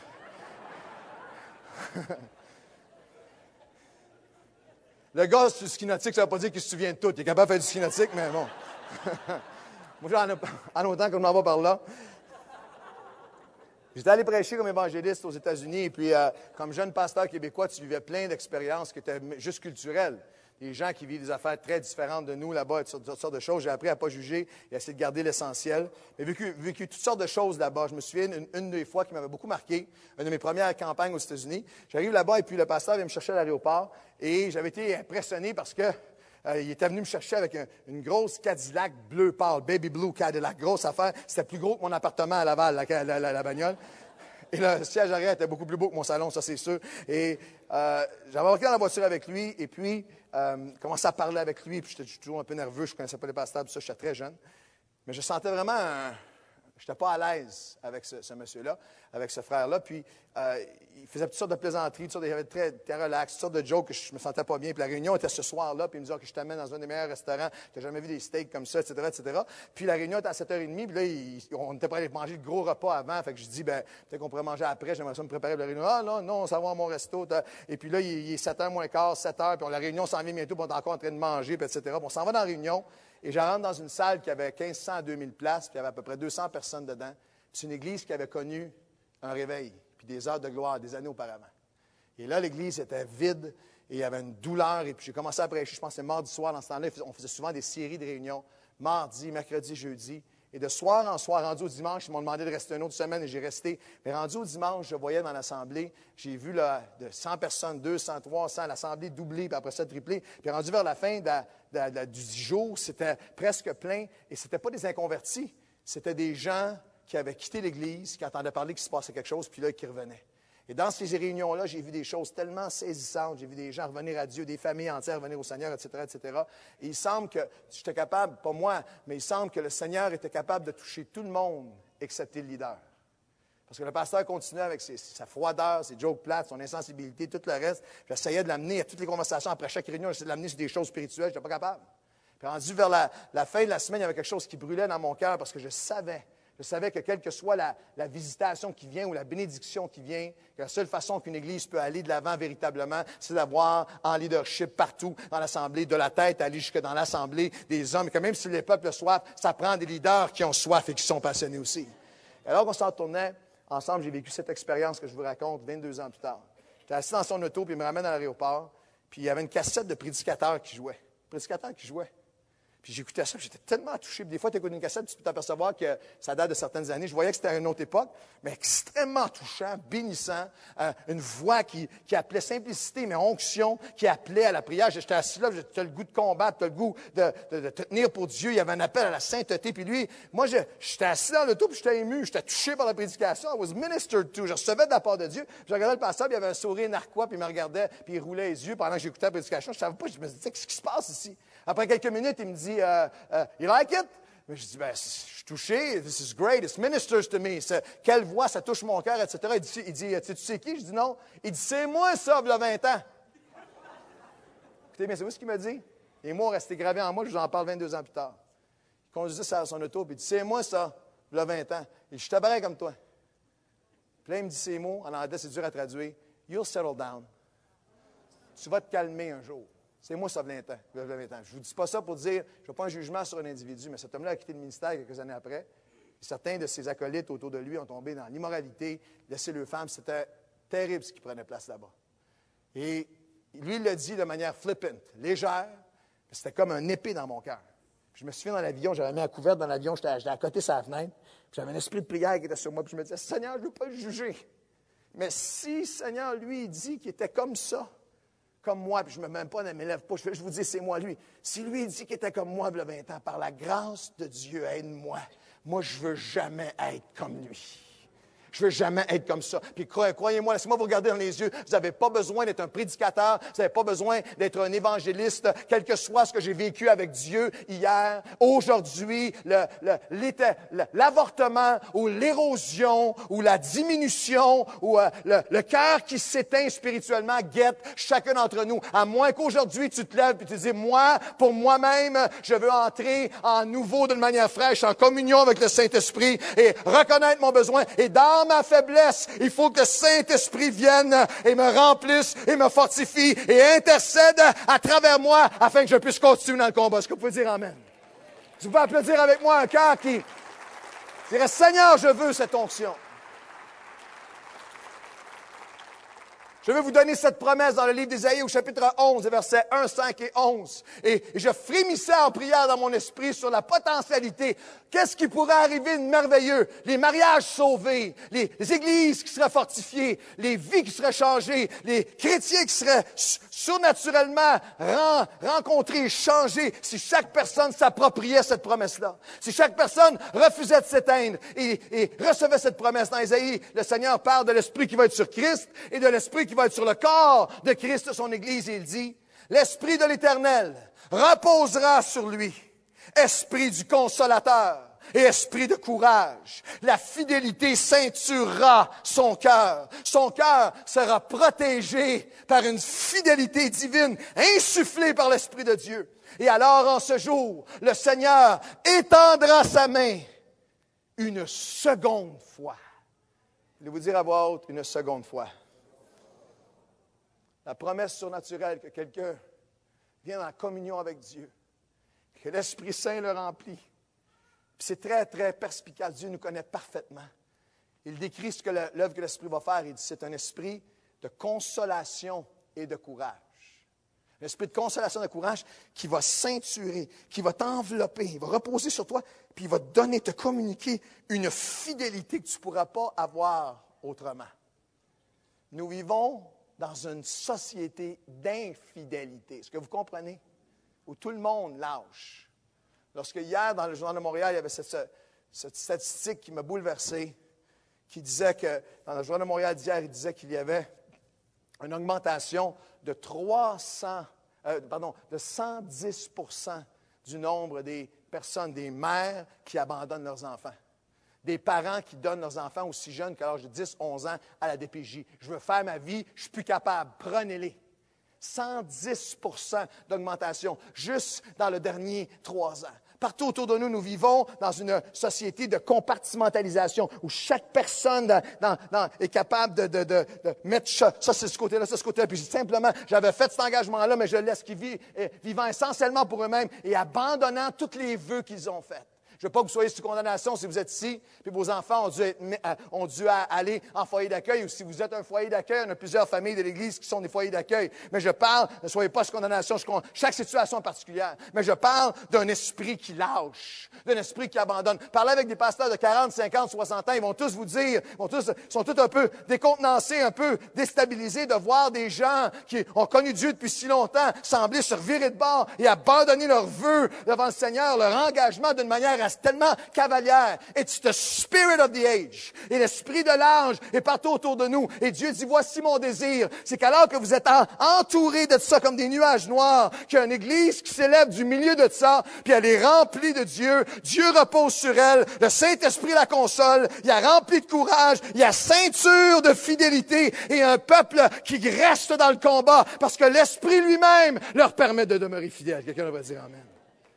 Le gars du ski nautique, ça ne veut pas dire qu'il se souvient de tout. Il est capable de faire du ski nautique, mais bon... Moi, en, en autant qu'on m'en va par là. J'étais allé prêcher comme évangéliste aux États-Unis, et puis, euh, comme jeune pasteur québécois, tu vivais plein d'expériences qui étaient juste culturelles. des gens qui vivent des affaires très différentes de nous là-bas, toutes sortes, toutes sortes de choses. J'ai appris à ne pas juger et à essayer de garder l'essentiel. J'ai vécu, vécu toutes sortes de choses là-bas. Je me souviens une, une des fois qui m'avait beaucoup marqué, une de mes premières campagnes aux États-Unis. J'arrive là-bas et puis le pasteur vient me chercher à l'aéroport et j'avais été impressionné parce que euh, il était venu me chercher avec un, une grosse Cadillac bleu pâle, baby blue Cadillac, grosse affaire. C'était plus gros que mon appartement à Laval, la, la, la, la bagnole. Et le siège arrière était beaucoup plus beau que mon salon, ça c'est sûr. Et euh, j'avais embarqué dans la voiture avec lui, et puis euh, commençais à parler avec lui, puis j'étais toujours un peu nerveux, je ne connaissais pas les pasteurs, puis ça, j'étais très jeune. Mais je sentais vraiment, un, je n'étais pas à l'aise avec ce, ce monsieur-là, avec ce frère-là, puis euh, il faisait toutes sortes de plaisanteries, toutes sortes de, il avait très, très relax, toutes sortes de jokes que je me sentais pas bien. Puis la réunion était ce soir-là, puis il me disait que je t'amène dans un des meilleurs restaurants, tu n'as jamais vu des steaks comme ça, et cetera, et cetera. Puis la réunion était à sept heures trente, puis là, il, on était prêt à aller manger le gros repas avant, fait que je dis, ben peut-être qu'on pourrait manger après, j'aimerais ça me préparer pour la réunion. Ah non, non, ça va à mon resto. Et puis là, il, il est sept heures moins quart, sept heures, puis on, la réunion s'en vient bientôt, puis on est encore en train de manger, puis et cetera. Puis on s'en va dans la réunion, et je rentre dans une salle qui avait mille cinq cents à deux mille places, puis il y avait à peu près deux cents personnes dedans. Puis c'est une église qui avait connu un réveil, puis des heures de gloire, des années auparavant. Et là, l'église était vide, et il y avait une douleur, et puis j'ai commencé à prêcher, je pense que c'était mardi soir, dans ce temps-là, on faisait souvent des séries de réunions, mardi, mercredi, jeudi, et de soir en soir, rendu au dimanche, ils m'ont demandé de rester une autre semaine, et j'ai resté. Mais rendu au dimanche, je voyais dans l'assemblée, j'ai vu là, de cent personnes, deux cents, trois cents, l'assemblée doublée, puis après ça, triplée. Puis rendu vers la fin de la, de la, de la, du dix jours, c'était presque plein, et ce n'était pas des inconvertis, c'était des gens qui avaient quitté l'Église, qui entendaient parler qu'il se passait quelque chose, puis là, qui revenaient. Et dans ces réunions-là, j'ai vu des choses tellement saisissantes. J'ai vu des gens revenir à Dieu, des familles entières revenir au Seigneur, et cetera, et cetera. Et il semble que, j'étais capable, pas moi, mais il semble que le Seigneur était capable de toucher tout le monde, excepté le leader. Parce que le pasteur continuait avec ses, sa froideur, ses jokes plates, son insensibilité, tout le reste. J'essayais de l'amener à toutes les conversations après chaque réunion, j'essayais de l'amener sur des choses spirituelles, je n'étais pas capable. Puis rendu vers la, la fin de la semaine, il y avait quelque chose qui brûlait dans mon cœur parce que je savais Je savais que quelle que soit la, la visitation qui vient ou la bénédiction qui vient, que la seule façon qu'une Église peut aller de l'avant véritablement, c'est d'avoir en leadership partout dans l'Assemblée, de la tête aller jusque dans l'Assemblée des hommes. Et que même si les peuples ont soif, ça prend des leaders qui ont soif et qui sont passionnés aussi. Et alors qu'on s'en tournait, ensemble, j'ai vécu cette expérience que je vous raconte vingt-deux ans plus tard. J'étais assis dans son auto, puis il me ramène à l'aéroport, puis il y avait une cassette de prédicateur qui jouait. Prédicateur qui jouait. Puis j'écoutais ça, j'étais tellement touché. Puis des fois, tu écoutes une cassette, tu peux t'apercevoir que ça date de certaines années. Je voyais que c'était une autre époque, mais extrêmement touchant, bénissant. Euh, une voix qui, qui appelait simplicité, mais onction, qui appelait à la prière. J'étais assis là, tu as le goût de combattre, tu as le goût de, de, de te tenir pour Dieu. Il y avait un appel à la sainteté. Puis lui, moi, je, j'étais assis dans l'auto, puis j'étais ému, j'étais touché par la prédication. I was ministered to. Je recevais de la part de Dieu. Puis je regardais le pasteur, puis il avait un sourire narquois, puis il me regardait, puis il roulait les yeux pendant que j'écoutais la prédication. Je ne savais pas, je me disais, qu'est-ce qui se passe ici? Après quelques minutes, il me dit, uh, uh, you like it? Mais je dis, ben, je suis touché, this is great, it ministers to me. C'est, quelle voix, ça touche mon cœur, et cetera. Il dit, il dit tu sais qui? Je dis non. Il dit, c'est moi ça, il y a vingt ans. Écoutez bien, c'est vous ce qu'il m'a dit? Et moi, on restait gravé en moi, je vous en parle vingt-deux ans plus tard. Il conduisait ça son auto, puis il dit, c'est moi ça, il y a vingt ans. Il dit, je suis pareil comme toi. Puis là, il me dit ces mots, en anglais, c'est dur à traduire. You'll settle down. Tu vas te calmer un jour. C'est moi, ça, vingt ans. Je ne vous dis pas ça pour dire, je ne fais pas un jugement sur un individu, mais cet homme-là a quitté le ministère quelques années après. Et certains de ses acolytes autour de lui ont tombé dans l'immoralité, laissé leurs femmes. C'était terrible ce qui prenait place là-bas. Et lui, il l'a dit de manière flippant, légère, mais c'était comme un épée dans mon cœur. Puis je me souviens dans l'avion, j'avais mis la couverte dans l'avion, j'étais, j'étais à côté de sa fenêtre, puis j'avais un esprit de prière qui était sur moi, puis je me disais, Seigneur, je ne veux pas le juger. Mais si, Seigneur, lui, il dit qu'il était comme ça, comme moi, puis je ne me mets pas, ne m'élève pas, je, je vous dis, c'est moi, lui. Si lui, il dit qu'il était comme moi, il y a vingt ans, par la grâce de Dieu, aide-moi. Moi, je ne veux jamais être comme lui. Je ne veux jamais être comme ça. Puis croyez-moi, laissez-moi vous regarder dans les yeux. Vous n'avez pas besoin d'être un prédicateur. Vous n'avez pas besoin d'être un évangéliste. Quel que soit ce que j'ai vécu avec Dieu hier, aujourd'hui, le, le, le, l'avortement ou l'érosion ou la diminution ou euh, le, le cœur qui s'éteint spirituellement guette chacun d'entre nous. À moins qu'aujourd'hui, tu te lèves et tu dis, moi, pour moi-même, je veux entrer en nouveau d'une manière fraîche, en communion avec le Saint-Esprit et reconnaître mon besoin. Et dans ma faiblesse, il faut que le Saint-Esprit vienne et me remplisse et me fortifie et intercède à travers moi afin que je puisse continuer dans le combat. Est-ce que vous pouvez dire Amen? Vous pouvez applaudir avec moi un cœur qui dirait, Seigneur, je veux cette onction. Je veux vous donner cette promesse dans le livre d'Ésaïe au chapitre onze, versets un, cinq et onze. Et, et je frémissais en prière dans mon esprit sur la potentialité. Qu'est-ce qui pourrait arriver de merveilleux? Les mariages sauvés, les, les églises qui seraient fortifiées, les vies qui seraient changées, les chrétiens qui seraient surnaturellement ren, rencontrés, changés, si chaque personne s'appropriait cette promesse-là. Si chaque personne refusait de s'éteindre et, et recevait cette promesse. Dans Ésaïe, le Seigneur parle de l'Esprit qui va être sur Christ et de l'Esprit qui va être sur le corps de Christ, son Église. Et il dit, l'Esprit de l'Éternel reposera sur lui, Esprit du Consolateur et esprit de courage. La fidélité ceinturera son cœur. Son cœur sera protégé par une fidélité divine insufflée par l'Esprit de Dieu. Et alors, en ce jour, le Seigneur étendra sa main une seconde fois. Je vais vous dire à voix haute une seconde fois. La promesse surnaturelle que quelqu'un vienne en communion avec Dieu, que l'Esprit Saint le remplit. Puis c'est très, très perspicace. Dieu nous connaît parfaitement. Il décrit ce que l'œuvre que l'Esprit va faire. Il dit c'est un esprit de consolation et de courage. Un esprit de consolation et de courage qui va ceinturer, qui va t'envelopper, il va reposer sur toi, puis il va te donner, te communiquer une fidélité que tu ne pourras pas avoir autrement. Nous vivons dans une société d'infidélité. Est-ce que vous comprenez? Où tout le monde lâche. Lorsque hier, dans le Journal de Montréal, il y avait cette, cette statistique qui m'a bouleversé, qui disait que, dans le Journal de Montréal d'hier, il disait qu'il y avait une augmentation de trois cents, euh, pardon, de cent dix pour cent du nombre des personnes, des mères qui abandonnent leurs enfants. Des parents qui donnent leurs enfants aussi jeunes qu'à l'âge de dix, onze ans à la D P J. Je veux faire ma vie, je ne suis plus capable, prenez-les. cent dix pour cent d'augmentation juste dans les derniers trois ans. Partout autour de nous, nous vivons dans une société de compartimentalisation où chaque personne dans, dans, dans, est capable de, de, de, de mettre ça, ça c'est ce côté-là, ça c'est ce côté-là. Puis simplement, j'avais fait cet engagement-là, mais je laisse qu'ils vivent, vivant essentiellement pour eux-mêmes et abandonnant tous les vœux qu'ils ont faits. Je ne veux pas que vous soyez sous condamnation si vous êtes ici, puis vos enfants ont dû, être, ont dû aller en foyer d'accueil, ou si vous êtes un foyer d'accueil, on a plusieurs familles de l'Église qui sont des foyers d'accueil. Mais je parle, ne soyez pas sous condamnation, chaque situation est particulière. Mais je parle d'un esprit qui lâche, d'un esprit qui abandonne. Parlez avec des pasteurs de quarante, cinquante, soixante ans, ils vont tous vous dire, ils vont tous, sont tous un peu décontenancés, un peu déstabilisés de voir des gens qui ont connu Dieu depuis si longtemps sembler se revirer de bord et abandonner leurs vœux devant le Seigneur, leur engagement d'une manière tellement cavalière. It's the spirit of the age. Et l'esprit de l'âge est partout autour de nous. Et Dieu dit, voici mon désir. C'est qu'alors que vous êtes en, entourés de ça comme des nuages noirs, qu'il y a une église qui s'élève du milieu de ça, puis elle est remplie de Dieu. Dieu repose sur elle. Le Saint-Esprit la console. Il y a rempli de courage. Il y a ceinture de fidélité et un peuple qui reste dans le combat parce que l'Esprit lui-même leur permet de demeurer fidèles. Quelqu'un va dire Amen.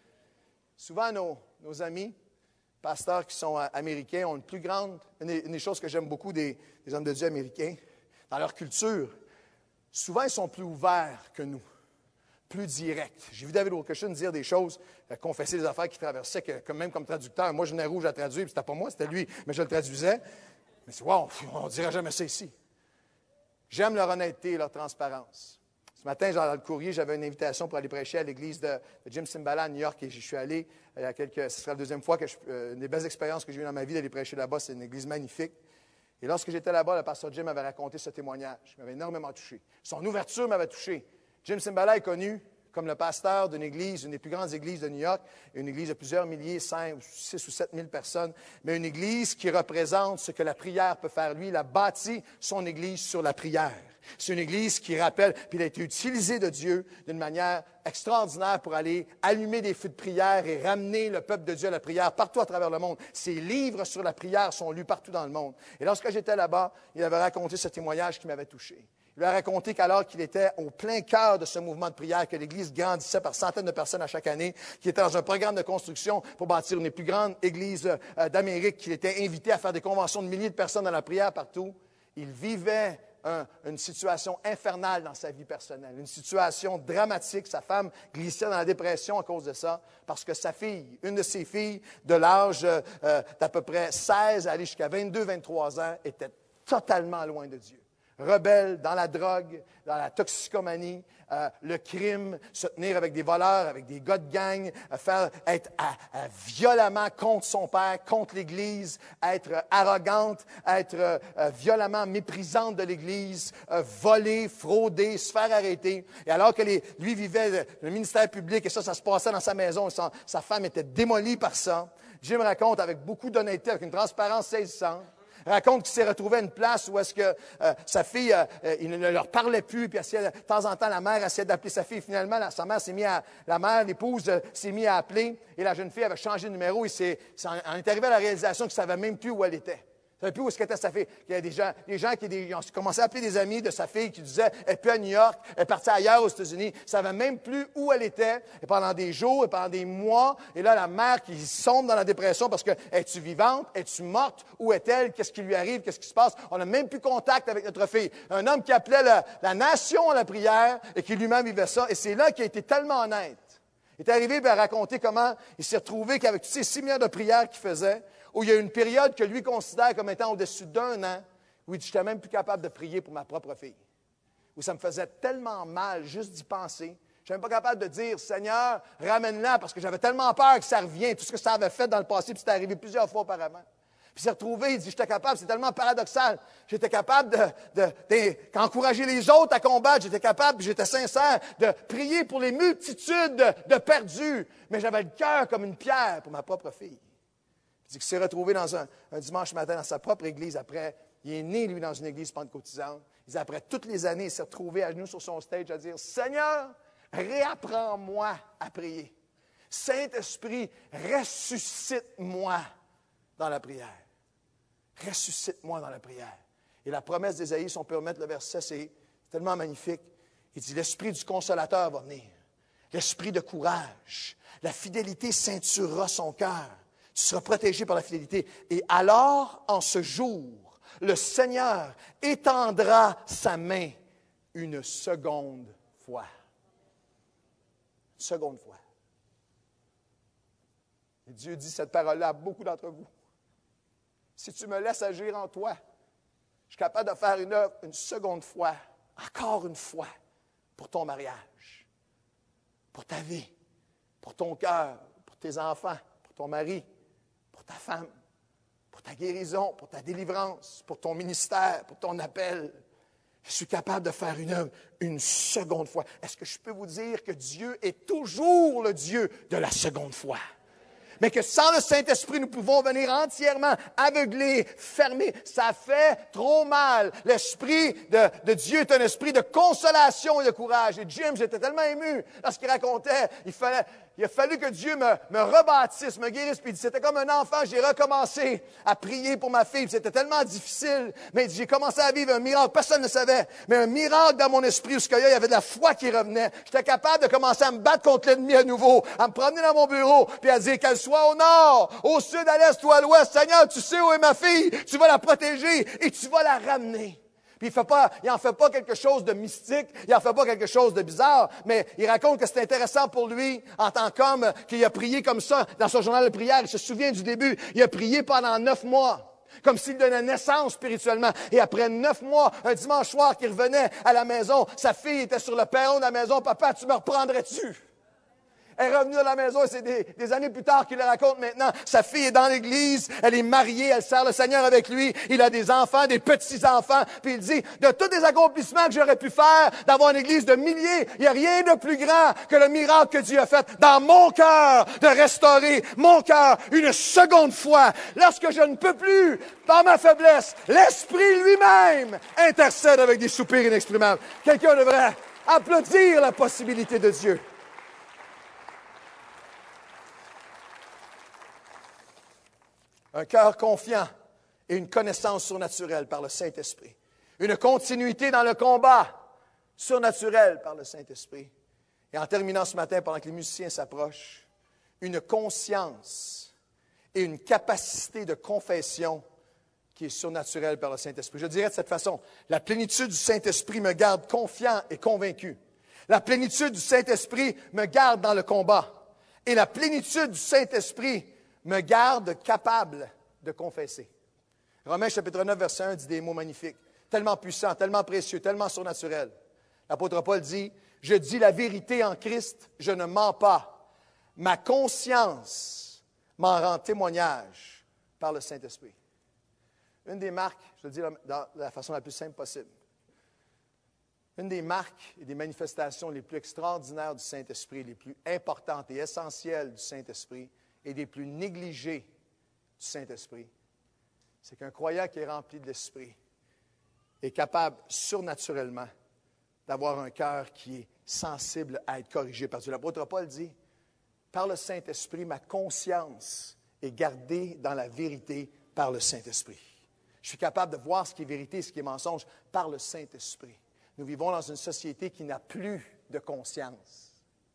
Souvent, nos Nos amis, pasteurs qui sont américains, ont une plus grande... Une des, une des choses que j'aime beaucoup des, des hommes de Dieu américains, dans leur culture, souvent ils sont plus ouverts que nous, plus directs. J'ai vu David Wilkerson dire des choses, euh, confesser des affaires qu'il traversait, que, que même comme traducteur, moi je venais rouge à traduire, puis c'était pas moi, c'était lui, mais je le traduisais. Mais c'est wow, on ne dirait jamais ça ici. J'aime leur honnêteté et leur transparence. Ce matin, dans le courrier, j'avais une invitation pour aller prêcher à l'église de, de Jim Cymbala à New York et je suis allé il y a quelques... Ce sera la deuxième fois que je... Euh, une des belles expériences que j'ai eues dans ma vie d'aller prêcher là-bas. C'est une église magnifique. Et lorsque j'étais là-bas, le pasteur Jim m'avait raconté ce témoignage. Il m'avait énormément touché. Son ouverture m'avait touché. Jim Cymbala est connu comme le pasteur d'une église, une des plus grandes églises de New York, une église de plusieurs milliers, cinq, six ou sept mille personnes, mais une église qui représente ce que la prière peut faire. Lui, il a bâti son église sur la prière. C'est une église qui rappelle, puis il a été utilisé de Dieu d'une manière extraordinaire pour aller allumer des feux de prière et ramener le peuple de Dieu à la prière partout à travers le monde. Ses livres sur la prière sont lus partout dans le monde. Et lorsque j'étais là-bas, il avait raconté ce témoignage qui m'avait touché. Il a raconté qu'alors qu'il était au plein cœur de ce mouvement de prière, que l'Église grandissait par centaines de personnes à chaque année, qu'il était dans un programme de construction pour bâtir une des plus grandes églises d'Amérique, qu'il était invité à faire des conventions de milliers de personnes dans la prière partout, il vivait un, une situation infernale dans sa vie personnelle, une situation dramatique. Sa femme glissait dans la dépression à cause de ça, parce que sa fille, une de ses filles de l'âge euh, d'à peu près seize à aller jusqu'à vingt-deux, vingt-trois ans, était totalement loin de Dieu. rebelle dans la drogue, dans la toxicomanie, euh, le crime, se tenir avec des voleurs, avec des gars de gang, euh, faire, être à, à, violemment contre son père, contre l'Église, être euh, arrogante, être euh, euh, violemment méprisante de l'Église, euh, voler, frauder, se faire arrêter. Et alors que les, lui vivait le, le ministère public, et ça, ça se passait dans sa maison, sa, sa femme était démolie par ça. Jim raconte avec beaucoup d'honnêteté, avec une transparence saisissante, raconte qu'il s'est retrouvé à une place où est-ce que euh, sa fille, euh, euh, il ne leur parlait plus, puis essayait, de temps en temps, la mère essayait d'appeler sa fille. Finalement, la, sa mère s'est mise à, la mère, l'épouse, euh, s'est mise à appeler, et la jeune fille avait changé de numéro. Il s'est, s'en, en est arrivé à la réalisation qu'il ne savait même plus où elle était. Il ne savait plus où est-ce qu'était sa fille. Il y a des gens, des gens qui des, ont commencé à appeler des amis de sa fille qui disaient « Elle n'est plus à New York, elle est partie ailleurs aux États-Unis. » Il ne savait même plus où elle était. Et pendant des jours, et pendant des mois, et là, la mère qui sombre dans la dépression parce que « Es-tu vivante? Es-tu morte? Où est-elle? Qu'est-ce qui lui arrive? Qu'est-ce qui se passe? » On n'a même plus contact avec notre fille. Un homme qui appelait la, la nation à la prière et qui lui-même vivait ça. Et c'est là qu'il a été tellement honnête. Il est arrivé à raconter comment il s'est retrouvé qu'avec toutes ces six milliards de prières qu'il faisait, où il y a une période que lui considère comme étant au-dessus d'un an, où il dit « Je n'étais même plus capable de prier pour ma propre fille. » Où ça me faisait tellement mal juste d'y penser. Je n'étais même pas capable de dire « Seigneur, ramène-la » parce que j'avais tellement peur que ça revienne, tout ce que ça avait fait dans le passé, puis c'était arrivé plusieurs fois auparavant. Puis il s'est retrouvé, il dit « J'étais capable, c'est tellement paradoxal. J'étais capable de, de, de, d'encourager les autres à combattre. J'étais capable, puis j'étais sincère, de prier pour les multitudes de, de perdus. Mais j'avais le cœur comme une pierre pour ma propre fille. » Il dit qu'il s'est retrouvé dans un, un dimanche matin dans sa propre église après. Il est né, lui, dans une église pentecôtisante. Il dit, après toutes les années, il s'est retrouvé à genoux sur son stage à dire, « Seigneur, réapprends-moi à prier. Saint-Esprit, ressuscite-moi dans la prière. Ressuscite-moi dans la prière. » Et la promesse d'Ésaïe, si on peut remettre le verset, c'est tellement magnifique. Il dit, « L'Esprit du Consolateur va venir. L'Esprit de courage. La fidélité ceinturera son cœur. Tu seras protégé par la fidélité. Et alors, en ce jour, le Seigneur étendra sa main une seconde fois. Une seconde fois. Et Dieu dit cette parole-là à beaucoup d'entre vous. Si tu me laisses agir en toi, je suis capable de faire une œuvre une seconde fois, encore une fois, pour ton mariage, pour ta vie, pour ton cœur, pour tes enfants, pour ton mari, pour ta femme, pour ta guérison, pour ta délivrance, pour ton ministère, pour ton appel. Je suis capable de faire une œuvre une seconde fois. Est-ce que je peux vous dire que Dieu est toujours le Dieu de la seconde fois? Mais que sans le Saint-Esprit, nous pouvons venir entièrement aveuglés, fermés. Ça fait trop mal. L'Esprit de, de Dieu est un esprit de consolation et de courage. Et Jim, j'étais tellement ému lorsqu'il racontait, il fallait... Il a fallu que Dieu me, me rebâtisse, me guérisse. Puis il dit, c'était comme un enfant, j'ai recommencé à prier pour ma fille. Puis c'était tellement difficile. Mais il dit, j'ai commencé à vivre un miracle. Personne ne savait. Mais un miracle dans mon esprit où il y avait de la foi qui revenait. J'étais capable de commencer à me battre contre l'ennemi à nouveau, à me promener dans mon bureau, puis à dire qu'elle soit au nord, au sud, à l'est ou à l'ouest. Seigneur, tu sais où est ma fille. Tu vas la protéger et tu vas la ramener. Puis il n'en fait pas quelque chose de mystique, il n'en fait pas quelque chose de bizarre, mais il raconte que c'est intéressant pour lui, en tant qu'homme, qu'il a prié comme ça dans son journal de prière. Il se souvient du début, il a prié pendant neuf mois, comme s'il donnait naissance spirituellement. Et après neuf mois, un dimanche soir qu'il revenait à la maison, sa fille était sur le perron de la maison. « Papa, tu me reprendrais-tu? » Elle est revenue à la maison et c'est des, des années plus tard qu'il le raconte maintenant. Sa fille est dans l'église, elle est mariée, elle sert le Seigneur avec lui. Il a des enfants, des petits-enfants. Puis il dit, de tous les accomplissements que j'aurais pu faire, d'avoir une église de milliers, il n'y a rien de plus grand que le miracle que Dieu a fait dans mon cœur, de restaurer mon cœur une seconde fois. Lorsque je ne peux plus, par ma faiblesse, l'Esprit lui-même intercède avec des soupirs inexprimables. Quelqu'un devrait applaudir la possibilité de Dieu. Un cœur confiant et une connaissance surnaturelle par le Saint-Esprit. Une continuité dans le combat surnaturelle par le Saint-Esprit. Et en terminant ce matin, pendant que les musiciens s'approchent, une conscience et une capacité de confession qui est surnaturelle par le Saint-Esprit. Je dirais de cette façon, la plénitude du Saint-Esprit me garde confiant et convaincu. La plénitude du Saint-Esprit me garde dans le combat. Et la plénitude du Saint-Esprit me garde capable de confesser. Romains chapitre neuf, verset un dit des mots magnifiques. tellement puissant, tellement précieux, tellement surnaturel. L'apôtre Paul dit, « Je dis la vérité en Christ, je ne mens pas. Ma conscience m'en rend témoignage par le Saint-Esprit. » Une des marques, je le dis de la façon la plus simple possible, une des marques et des manifestations les plus extraordinaires du Saint-Esprit, les plus importantes et essentielles du Saint-Esprit et des plus négligées du Saint-Esprit, c'est qu'un croyant qui est rempli de l'Esprit est capable surnaturellement d'avoir un cœur qui est sensible à être corrigé par Dieu. L'apôtre Paul dit, « Par le Saint-Esprit, ma conscience est gardée dans la vérité par le Saint-Esprit. » Je suis capable de voir ce qui est vérité, ce qui est mensonge par le Saint-Esprit. Nous vivons dans une société qui n'a plus de conscience.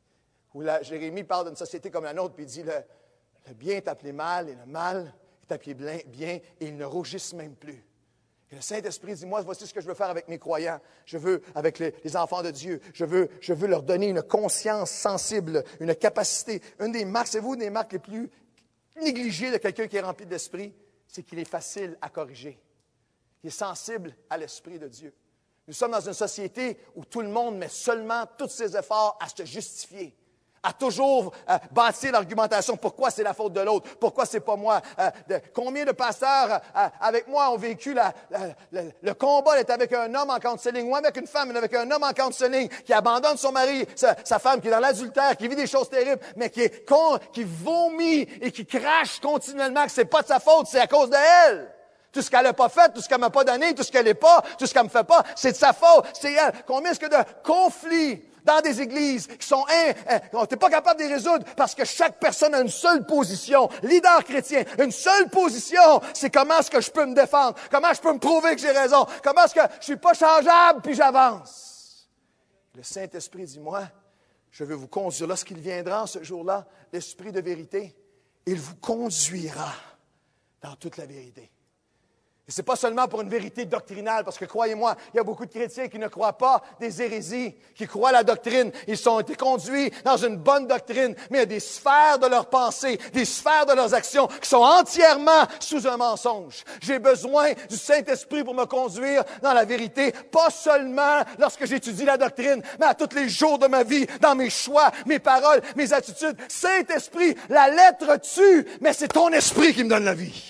Où la, Jérémie parle d'une société comme la nôtre, puis il dit, le, le bien est appelé mal et le mal est appelé bien, et ils ne rougissent même plus. Et le Saint-Esprit dit, moi, voici ce que je veux faire avec mes croyants. Je veux, avec les, les enfants de Dieu, je veux, je veux leur donner une conscience sensible, une capacité. Une des marques, c'est vous, une des marques les plus négligées de quelqu'un qui est rempli de l'Esprit, c'est qu'il est facile à corriger. Il est sensible à l'Esprit de Dieu. Nous sommes dans une société où tout le monde met seulement tous ses efforts à se justifier, à toujours euh, bâtir l'argumentation. Pourquoi c'est la faute de l'autre? Pourquoi c'est pas moi? Euh, de, combien de pasteurs euh, avec moi ont vécu la, la, la, le combat d'être avec un homme en counseling ou avec une femme, mais avec un homme en counseling qui abandonne son mari, sa, sa femme qui est dans l'adultère, qui vit des choses terribles, mais qui est con, qui vomit et qui crache continuellement que c'est pas de sa faute, c'est à cause d'elle. Tout ce qu'elle n'a pas fait, tout ce qu'elle m'a pas donné, tout ce qu'elle n'est pas, tout ce qu'elle me fait pas, c'est de sa faute, c'est elle. Combien est-ce que de conflits dans des églises qui sont un, on n'est pas capable de les résoudre parce que chaque personne a une seule position. Leader chrétien, une seule position, c'est comment est-ce que je peux me défendre, comment je peux me prouver que j'ai raison, comment est-ce que je suis pas changeable puis j'avance. Le Saint-Esprit dit, moi, je veux vous conduire. Lorsqu'il viendra ce jour-là, l'Esprit de vérité, il vous conduira dans toute la vérité. Et ce n'est pas seulement pour une vérité doctrinale, parce que croyez-moi, il y a beaucoup de chrétiens qui ne croient pas des hérésies, qui croient la doctrine. Ils ont été conduits dans une bonne doctrine, mais il y a des sphères de leurs pensées, des sphères de leurs actions qui sont entièrement sous un mensonge. J'ai besoin du Saint-Esprit pour me conduire dans la vérité, pas seulement lorsque j'étudie la doctrine, mais à tous les jours de ma vie, dans mes choix, mes paroles, mes attitudes. Saint-Esprit, la lettre tue, mais c'est ton esprit qui me donne la vie.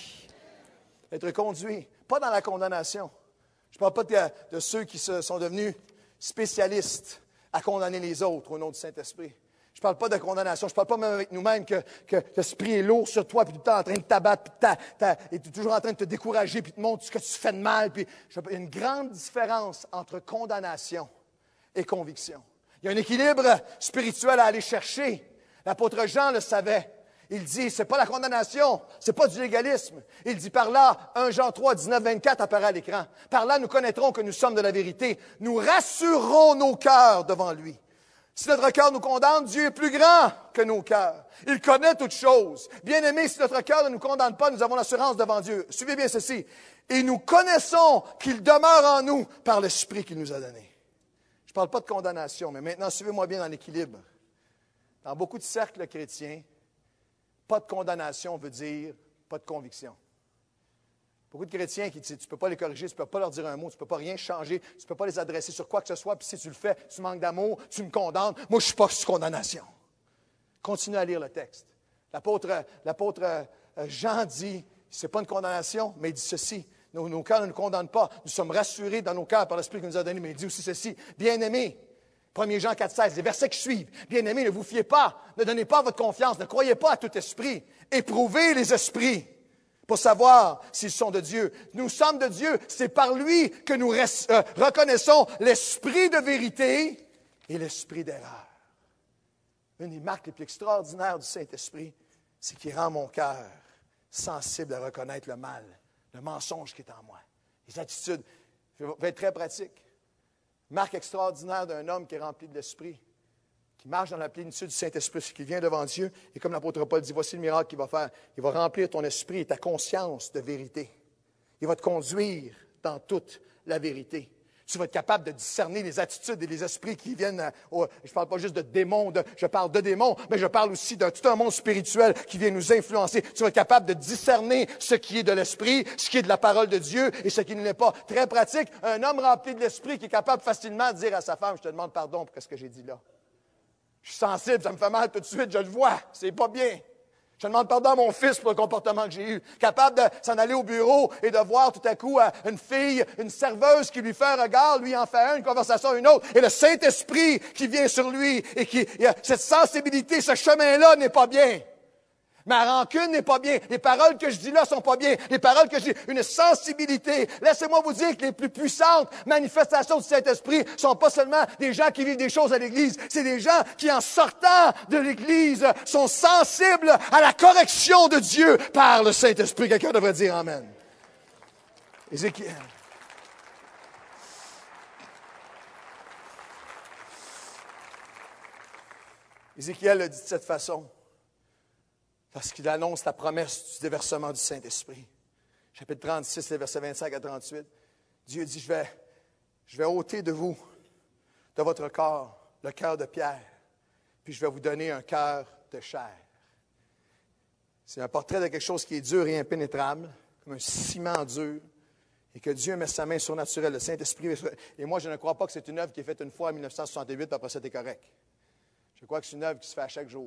Être conduit, pas dans la condamnation. Je ne parle pas de, de ceux qui se, sont devenus spécialistes à condamner les autres au nom du Saint-Esprit. Je ne parle pas de condamnation. Je ne parle pas même avec nous-mêmes que, que, que l'Esprit est lourd sur toi, puis tout le temps en train de t'abattre, puis et tu es toujours en train de te décourager, puis te montre ce que tu fais de mal. Puis, je, il y a une grande différence entre condamnation et conviction. Il y a un équilibre spirituel à aller chercher. L'apôtre Jean le savait. Il dit, c'est pas la condamnation, c'est pas du légalisme. Il dit par là, premier Jean trois, dix-neuf, vingt-quatre apparaît à l'écran. Par là, nous connaîtrons que nous sommes de la vérité. Nous rassurerons nos cœurs devant lui. Si notre cœur nous condamne, Dieu est plus grand que nos cœurs. Il connaît toutes choses. Bien-aimés, si notre cœur ne nous condamne pas, nous avons l'assurance devant Dieu. Suivez bien ceci. Et nous connaissons qu'il demeure en nous par l'Esprit qu'il nous a donné. Je ne parle pas de condamnation, mais maintenant, suivez-moi bien dans l'équilibre. Dans beaucoup de cercles chrétiens, pas de condamnation veut dire pas de conviction. Beaucoup de chrétiens qui disent, tu ne peux pas les corriger, tu ne peux pas leur dire un mot, tu ne peux pas rien changer, tu ne peux pas les adresser sur quoi que ce soit, puis si tu le fais, tu manques d'amour, tu me condamnes. Moi, je ne suis pas sous condamnation. Continuez à lire le texte. L'apôtre, l'apôtre Jean dit, ce n'est pas une condamnation, mais il dit ceci, nos, nos cœurs ne nous condamnent pas, nous sommes rassurés dans nos cœurs par l'Esprit qu'il nous a donné, mais il dit aussi ceci, bien-aimés, premier Jean quatre, seize, les versets qui suivent. Bien-aimés, ne vous fiez pas, ne donnez pas votre confiance, ne croyez pas à tout esprit. Éprouvez les esprits pour savoir s'ils sont de Dieu. Nous sommes de Dieu, c'est par lui que nous res- euh, reconnaissons l'esprit de vérité et l'esprit d'erreur. Une des marques les plus extraordinaires du Saint-Esprit, c'est qu'il rend mon cœur sensible à reconnaître le mal, le mensonge qui est en moi. Les attitudes, je vais être très pratique. Marque extraordinaire d'un homme qui est rempli de l'Esprit, qui marche dans la plénitude du Saint-Esprit, qui vient devant Dieu. Et comme l'apôtre Paul dit, voici le miracle qu'il va faire. Il va remplir ton esprit et ta conscience de vérité. Il va te conduire dans toute la vérité. Tu vas être capable de discerner les attitudes et les esprits qui viennent. Au, je ne parle pas juste de démons, de, je parle de démons, mais je parle aussi de tout un monde spirituel qui vient nous influencer. Tu vas être capable de discerner ce qui est de l'esprit, ce qui est de la parole de Dieu et ce qui ne l'est pas. Très pratique, un homme rempli de l'esprit qui est capable facilement de dire à sa femme, je te demande pardon pour ce que j'ai dit là. Je suis sensible, ça me fait mal tout de suite, je le vois, c'est pas bien. Je demande pardon à mon fils pour le comportement que j'ai eu. Capable de s'en aller au bureau et de voir tout à coup une fille, une serveuse qui lui fait un regard, lui en fait un, une conversation à une autre. Et le Saint-Esprit qui vient sur lui et qui, cette sensibilité, ce chemin-là n'est pas bien. Ma rancune n'est pas bien. Les paroles que je dis là sont pas bien. Les paroles que je dis, une sensibilité. Laissez-moi vous dire que les plus puissantes manifestations du Saint-Esprit sont pas seulement des gens qui vivent des choses à l'Église. C'est des gens qui, en sortant de l'Église, sont sensibles à la correction de Dieu par le Saint-Esprit. Quelqu'un devrait dire Amen. Ézéchiel. Ézéchiel le dit de cette façon. Parce qu'il annonce la promesse du déversement du Saint-Esprit. Chapitre trente-six, les versets vingt-cinq à trente-huit. Dieu dit, je vais, je vais ôter de vous, de votre corps, le cœur de pierre, puis je vais vous donner un cœur de chair. C'est un portrait de quelque chose qui est dur et impénétrable, comme un ciment dur, et que Dieu met sa main surnaturelle, le Saint-Esprit. Et moi, je ne crois pas que c'est une œuvre qui est faite une fois en mille neuf cent soixante-huit, puis après ça, c'est correct. Je crois que c'est une œuvre qui se fait à chaque jour.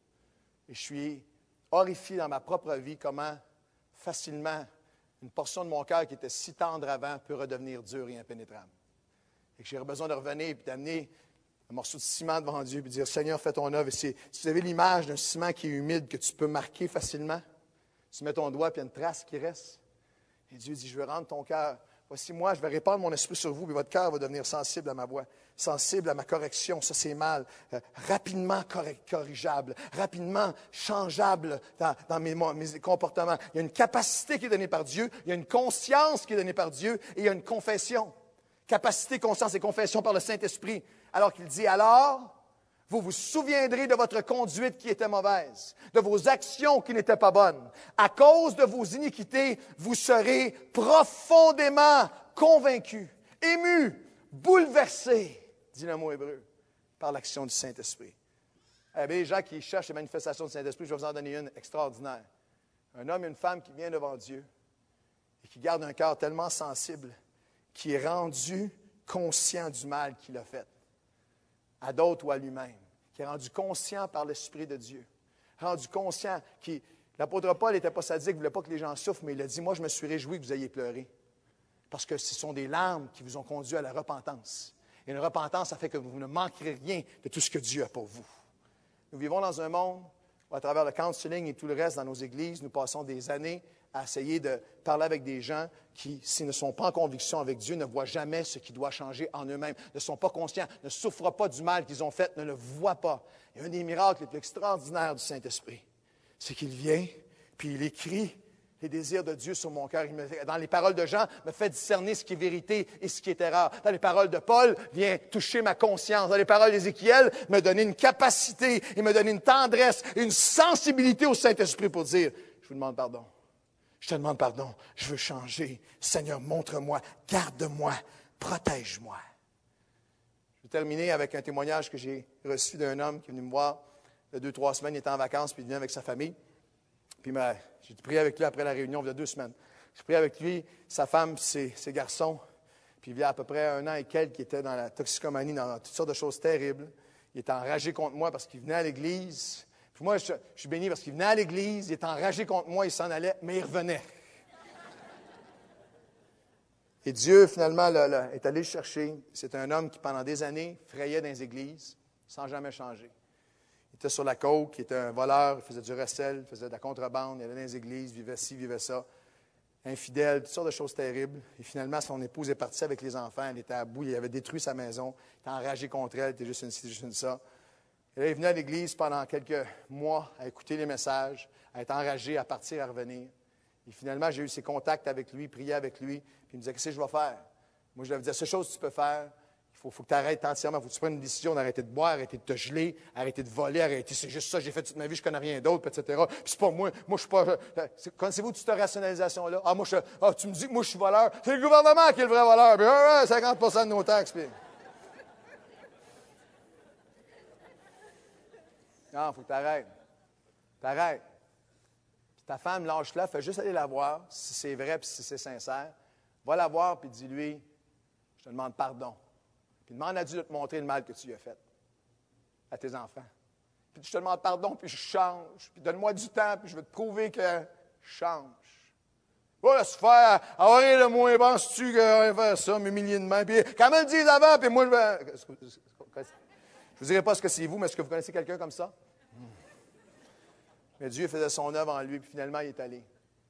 Et je suis horrifié dans ma propre vie comment facilement une portion de mon cœur qui était si tendre avant peut redevenir dure et impénétrable. Et que j'ai besoin de revenir et d'amener un morceau de ciment devant Dieu et de dire, Seigneur, fais ton œuvre. Et si vous avez l'image d'un ciment qui est humide, que tu peux marquer facilement, tu mets ton doigt et il y a une trace qui reste. Et Dieu dit, je veux rendre ton cœur. Voici moi, je vais répandre mon esprit sur vous, puis votre cœur va devenir sensible à ma voix, sensible à ma correction. Ça, c'est mal. Euh, rapidement correct, corrigeable, rapidement changeable dans, dans mes, mes comportements. Il y a une capacité qui est donnée par Dieu, il y a une conscience qui est donnée par Dieu, et il y a une confession. Capacité, conscience et confession par le Saint-Esprit. Alors qu'il dit, alors, vous vous souviendrez de votre conduite qui était mauvaise, de vos actions qui n'étaient pas bonnes. À cause de vos iniquités, vous serez profondément convaincus, émus, bouleversés, dit le mot hébreu, par l'action du Saint-Esprit. Eh bien, les gens qui cherchent les manifestations du Saint-Esprit, je vais vous en donner une extraordinaire. Un homme et une femme qui vient devant Dieu et qui garde un cœur tellement sensible, qui est rendu conscient du mal qu'il a fait, à d'autres ou à lui-même, qui est rendu conscient par l'Esprit de Dieu, rendu conscient qui, l'apôtre Paul n'était pas sadique, il ne voulait pas que les gens souffrent, mais il a dit, moi je me suis réjoui que vous ayez pleuré, parce que ce sont des larmes qui vous ont conduit à la repentance. Et une repentance, ça fait que vous ne manquerez rien de tout ce que Dieu a pour vous. Nous vivons dans un monde où, à travers le counseling et tout le reste dans nos églises, nous passons des années à essayer de parler avec des gens qui, s'ils ne sont pas en conviction avec Dieu, ne voient jamais ce qui doit changer en eux-mêmes, ne sont pas conscients, ne souffrent pas du mal qu'ils ont fait, ne le voient pas. Et un des miracles les plus extraordinaires du Saint-Esprit, c'est qu'il vient, puis il écrit les désirs de Dieu sur mon cœur. Il me, dans les paroles de Jean, me fait discerner ce qui est vérité et ce qui est erreur. Dans les paroles de Paul, vient toucher ma conscience. Dans les paroles d'Ézéchiel, me donner une capacité et me donner une tendresse, une sensibilité au Saint-Esprit pour dire, je vous demande pardon. Je te demande pardon, je veux changer. Seigneur, montre-moi, garde-moi, protège-moi. Je vais terminer avec un témoignage que j'ai reçu d'un homme qui est venu me voir il y a deux, trois semaines. Il était en vacances, puis il venait avec sa famille. Puis j'ai prié avec lui après la réunion, il y a deux semaines. J'ai prié avec lui, sa femme, ses, ses garçons. Puis il y a à peu près un an et quelques qui était dans la toxicomanie, dans toutes sortes de choses terribles. Il était enragé contre moi parce qu'il venait à l'église. Puis moi, je, je suis béni parce qu'il venait à l'église, il était enragé contre moi, il s'en allait, mais il revenait. Et Dieu, finalement, là, là, est allé le chercher. C'est un homme qui, pendant des années, frayait dans les églises, sans jamais changer. Il était sur la coke, il était un voleur, il faisait du recel, il faisait de la contrebande, il allait dans les églises, vivait ci, vivait ça. Infidèle, toutes sortes de choses terribles. Et finalement, son épouse est partie avec les enfants, elle était à bout, il avait détruit sa maison, il était enragé contre elle, il était juste une ci, juste une ça. Et là, il venait à l'église pendant quelques mois à écouter les messages, à être enragé, à partir, à revenir. Et finalement, j'ai eu ses contacts avec lui, prié avec lui, puis il me disait, qu'est-ce que je vais faire? Moi, je lui disais, la seule chose que tu peux faire, il faut, faut que tu arrêtes entièrement. Il faut que tu prennes une décision d'arrêter de boire, arrêter de te geler, arrêter de voler, arrêter. C'est juste ça, j'ai fait toute ma vie, je connais rien d'autre, et cetera. Puis c'est pas moi. Moi, je suis pas. Connaissez-vous toute cette rationalisation-là? Ah, moi, je, ah, tu me dis que moi, je suis voleur. C'est le gouvernement qui est le vrai voleur. Puis, ah, cinquante pour cent de nos taxes. Puis... Non, il faut que tu arrêtes. T'arrêtes. Puis ta femme, lâche-la, fais juste aller la voir, si c'est vrai puis si c'est sincère. Va la voir puis dis-lui, je te demande pardon. Puis demande à Dieu de te montrer le mal que tu lui as fait à tes enfants. Puis je te demande pardon, puis je change. Puis donne-moi du temps, puis je vais te prouver que je change. Va laisse faire, avoir le moins, penses-tu que faire ça, m'humilier de main. Puis quand même le disent avant, puis moi je vais. Je ne vous dirai pas ce que c'est vous, mais est-ce que vous connaissez quelqu'un comme ça? Mais Dieu faisait son œuvre en lui, puis finalement il est allé.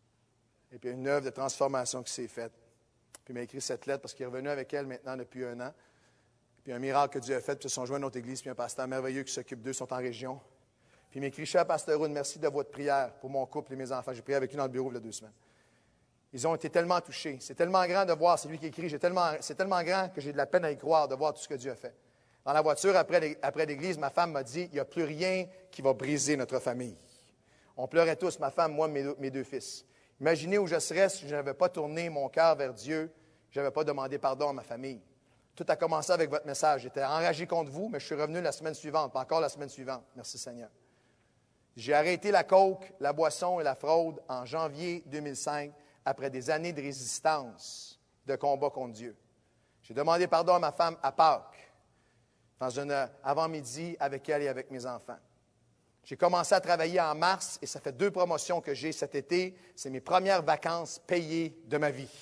Et puis une œuvre de transformation qui s'est faite. Puis il m'a écrit cette lettre parce qu'il est revenu avec elle maintenant depuis un an. Puis un miracle que Dieu a fait, puis ils se sont joints à notre église, puis un pasteur merveilleux qui s'occupe d'eux, sont en région. Puis il m'a écrit, cher pasteur Roune, merci de votre prière pour mon couple et mes enfants. J'ai prié avec lui dans le bureau il y a deux semaines. Ils ont été tellement touchés. C'est tellement grand de voir, c'est lui qui écrit, j'ai tellement, c'est tellement grand que j'ai de la peine à y croire, de voir tout ce que Dieu a fait. Dans la voiture, après, après l'église, ma femme m'a dit, il n'y a plus rien qui va briser notre famille. On pleurait tous, ma femme, moi, mes deux, mes deux fils. Imaginez où je serais si je n'avais pas tourné mon cœur vers Dieu, je n'avais pas demandé pardon à ma famille. Tout a commencé avec votre message. J'étais enragé contre vous, mais je suis revenu la semaine suivante, pas encore la semaine suivante. Merci Seigneur. J'ai arrêté la coke, la boisson et la fraude en janvier deux mille cinq, après des années de résistance, de combat contre Dieu. J'ai demandé pardon à ma femme à Pâques, dans un avant-midi avec elle et avec mes enfants. J'ai commencé à travailler en mars et ça fait deux promotions que j'ai cet été. C'est mes premières vacances payées de ma vie.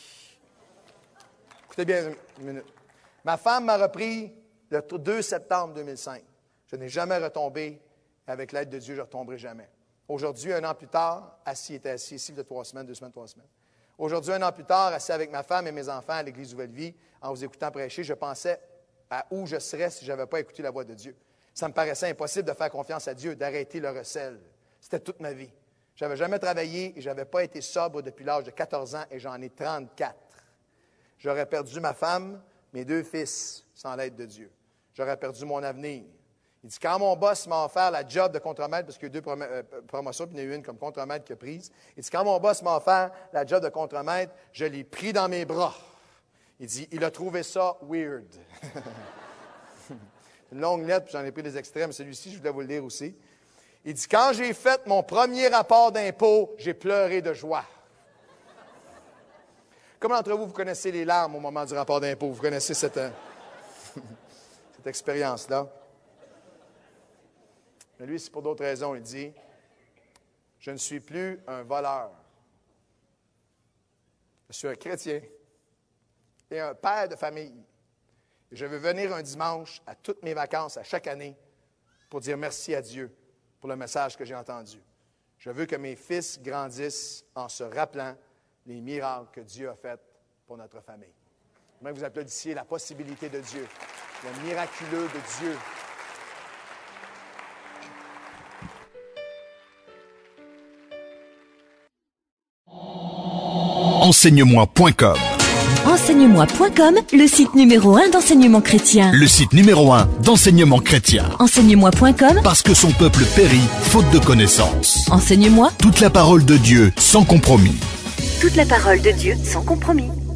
Écoutez bien une minute. Ma femme m'a repris le deux septembre deux mille cinq. Je n'ai jamais retombé. Avec l'aide de Dieu, je ne retomberai jamais. Aujourd'hui, un an plus tard, assis, était assis ici de trois semaines, deux semaines, trois semaines. Aujourd'hui, un an plus tard, assis avec ma femme et mes enfants à l'Église Nouvelle-Vie, en vous écoutant prêcher, je pensais à où je serais si je n'avais pas écouté la voix de Dieu. Ça me paraissait impossible de faire confiance à Dieu, d'arrêter le recel. C'était toute ma vie. Je n'avais jamais travaillé et je n'avais pas été sobre depuis l'âge de quatorze ans et j'en ai trente-quatre. J'aurais perdu ma femme, mes deux fils, sans l'aide de Dieu. J'aurais perdu mon avenir. Il dit, quand mon boss m'a offert la job de contremaître, parce qu'il y a eu deux prom- euh, promotions, puis il y en a eu une comme contremaître qu'il a prise. Il dit, quand mon boss m'a offert la job de contremaître, je l'ai pris dans mes bras. Il dit, il a trouvé ça weird. Une longue lettre, puis j'en ai pris des extraits, mais celui-ci, je voulais vous le lire aussi. Il dit, quand j'ai fait mon premier rapport d'impôt, j'ai pleuré de joie. Comment d'entre vous, vous connaissez les larmes au moment du rapport d'impôt? Vous connaissez cette, euh, cette expérience-là? Mais lui, c'est pour d'autres raisons. Il dit, je ne suis plus un voleur. Je suis un chrétien et un père de famille. Et je veux venir un dimanche à toutes mes vacances, à chaque année, pour dire merci à Dieu pour le message que j'ai entendu. Je veux que mes fils grandissent en se rappelant les miracles que Dieu a faits pour notre famille. Même vous applaudissiez la possibilité de Dieu, le miraculeux de Dieu.
enseignemoi point com.
enseignemoi point com, le site numéro un d'enseignement chrétien.
Le site numéro un d'enseignement chrétien.
enseignemoi point com,
Parce que son peuple périt, faute de connaissance.
Enseigne-moi
Toute la parole de Dieu, sans compromis.
toute la parole de Dieu sans compromis.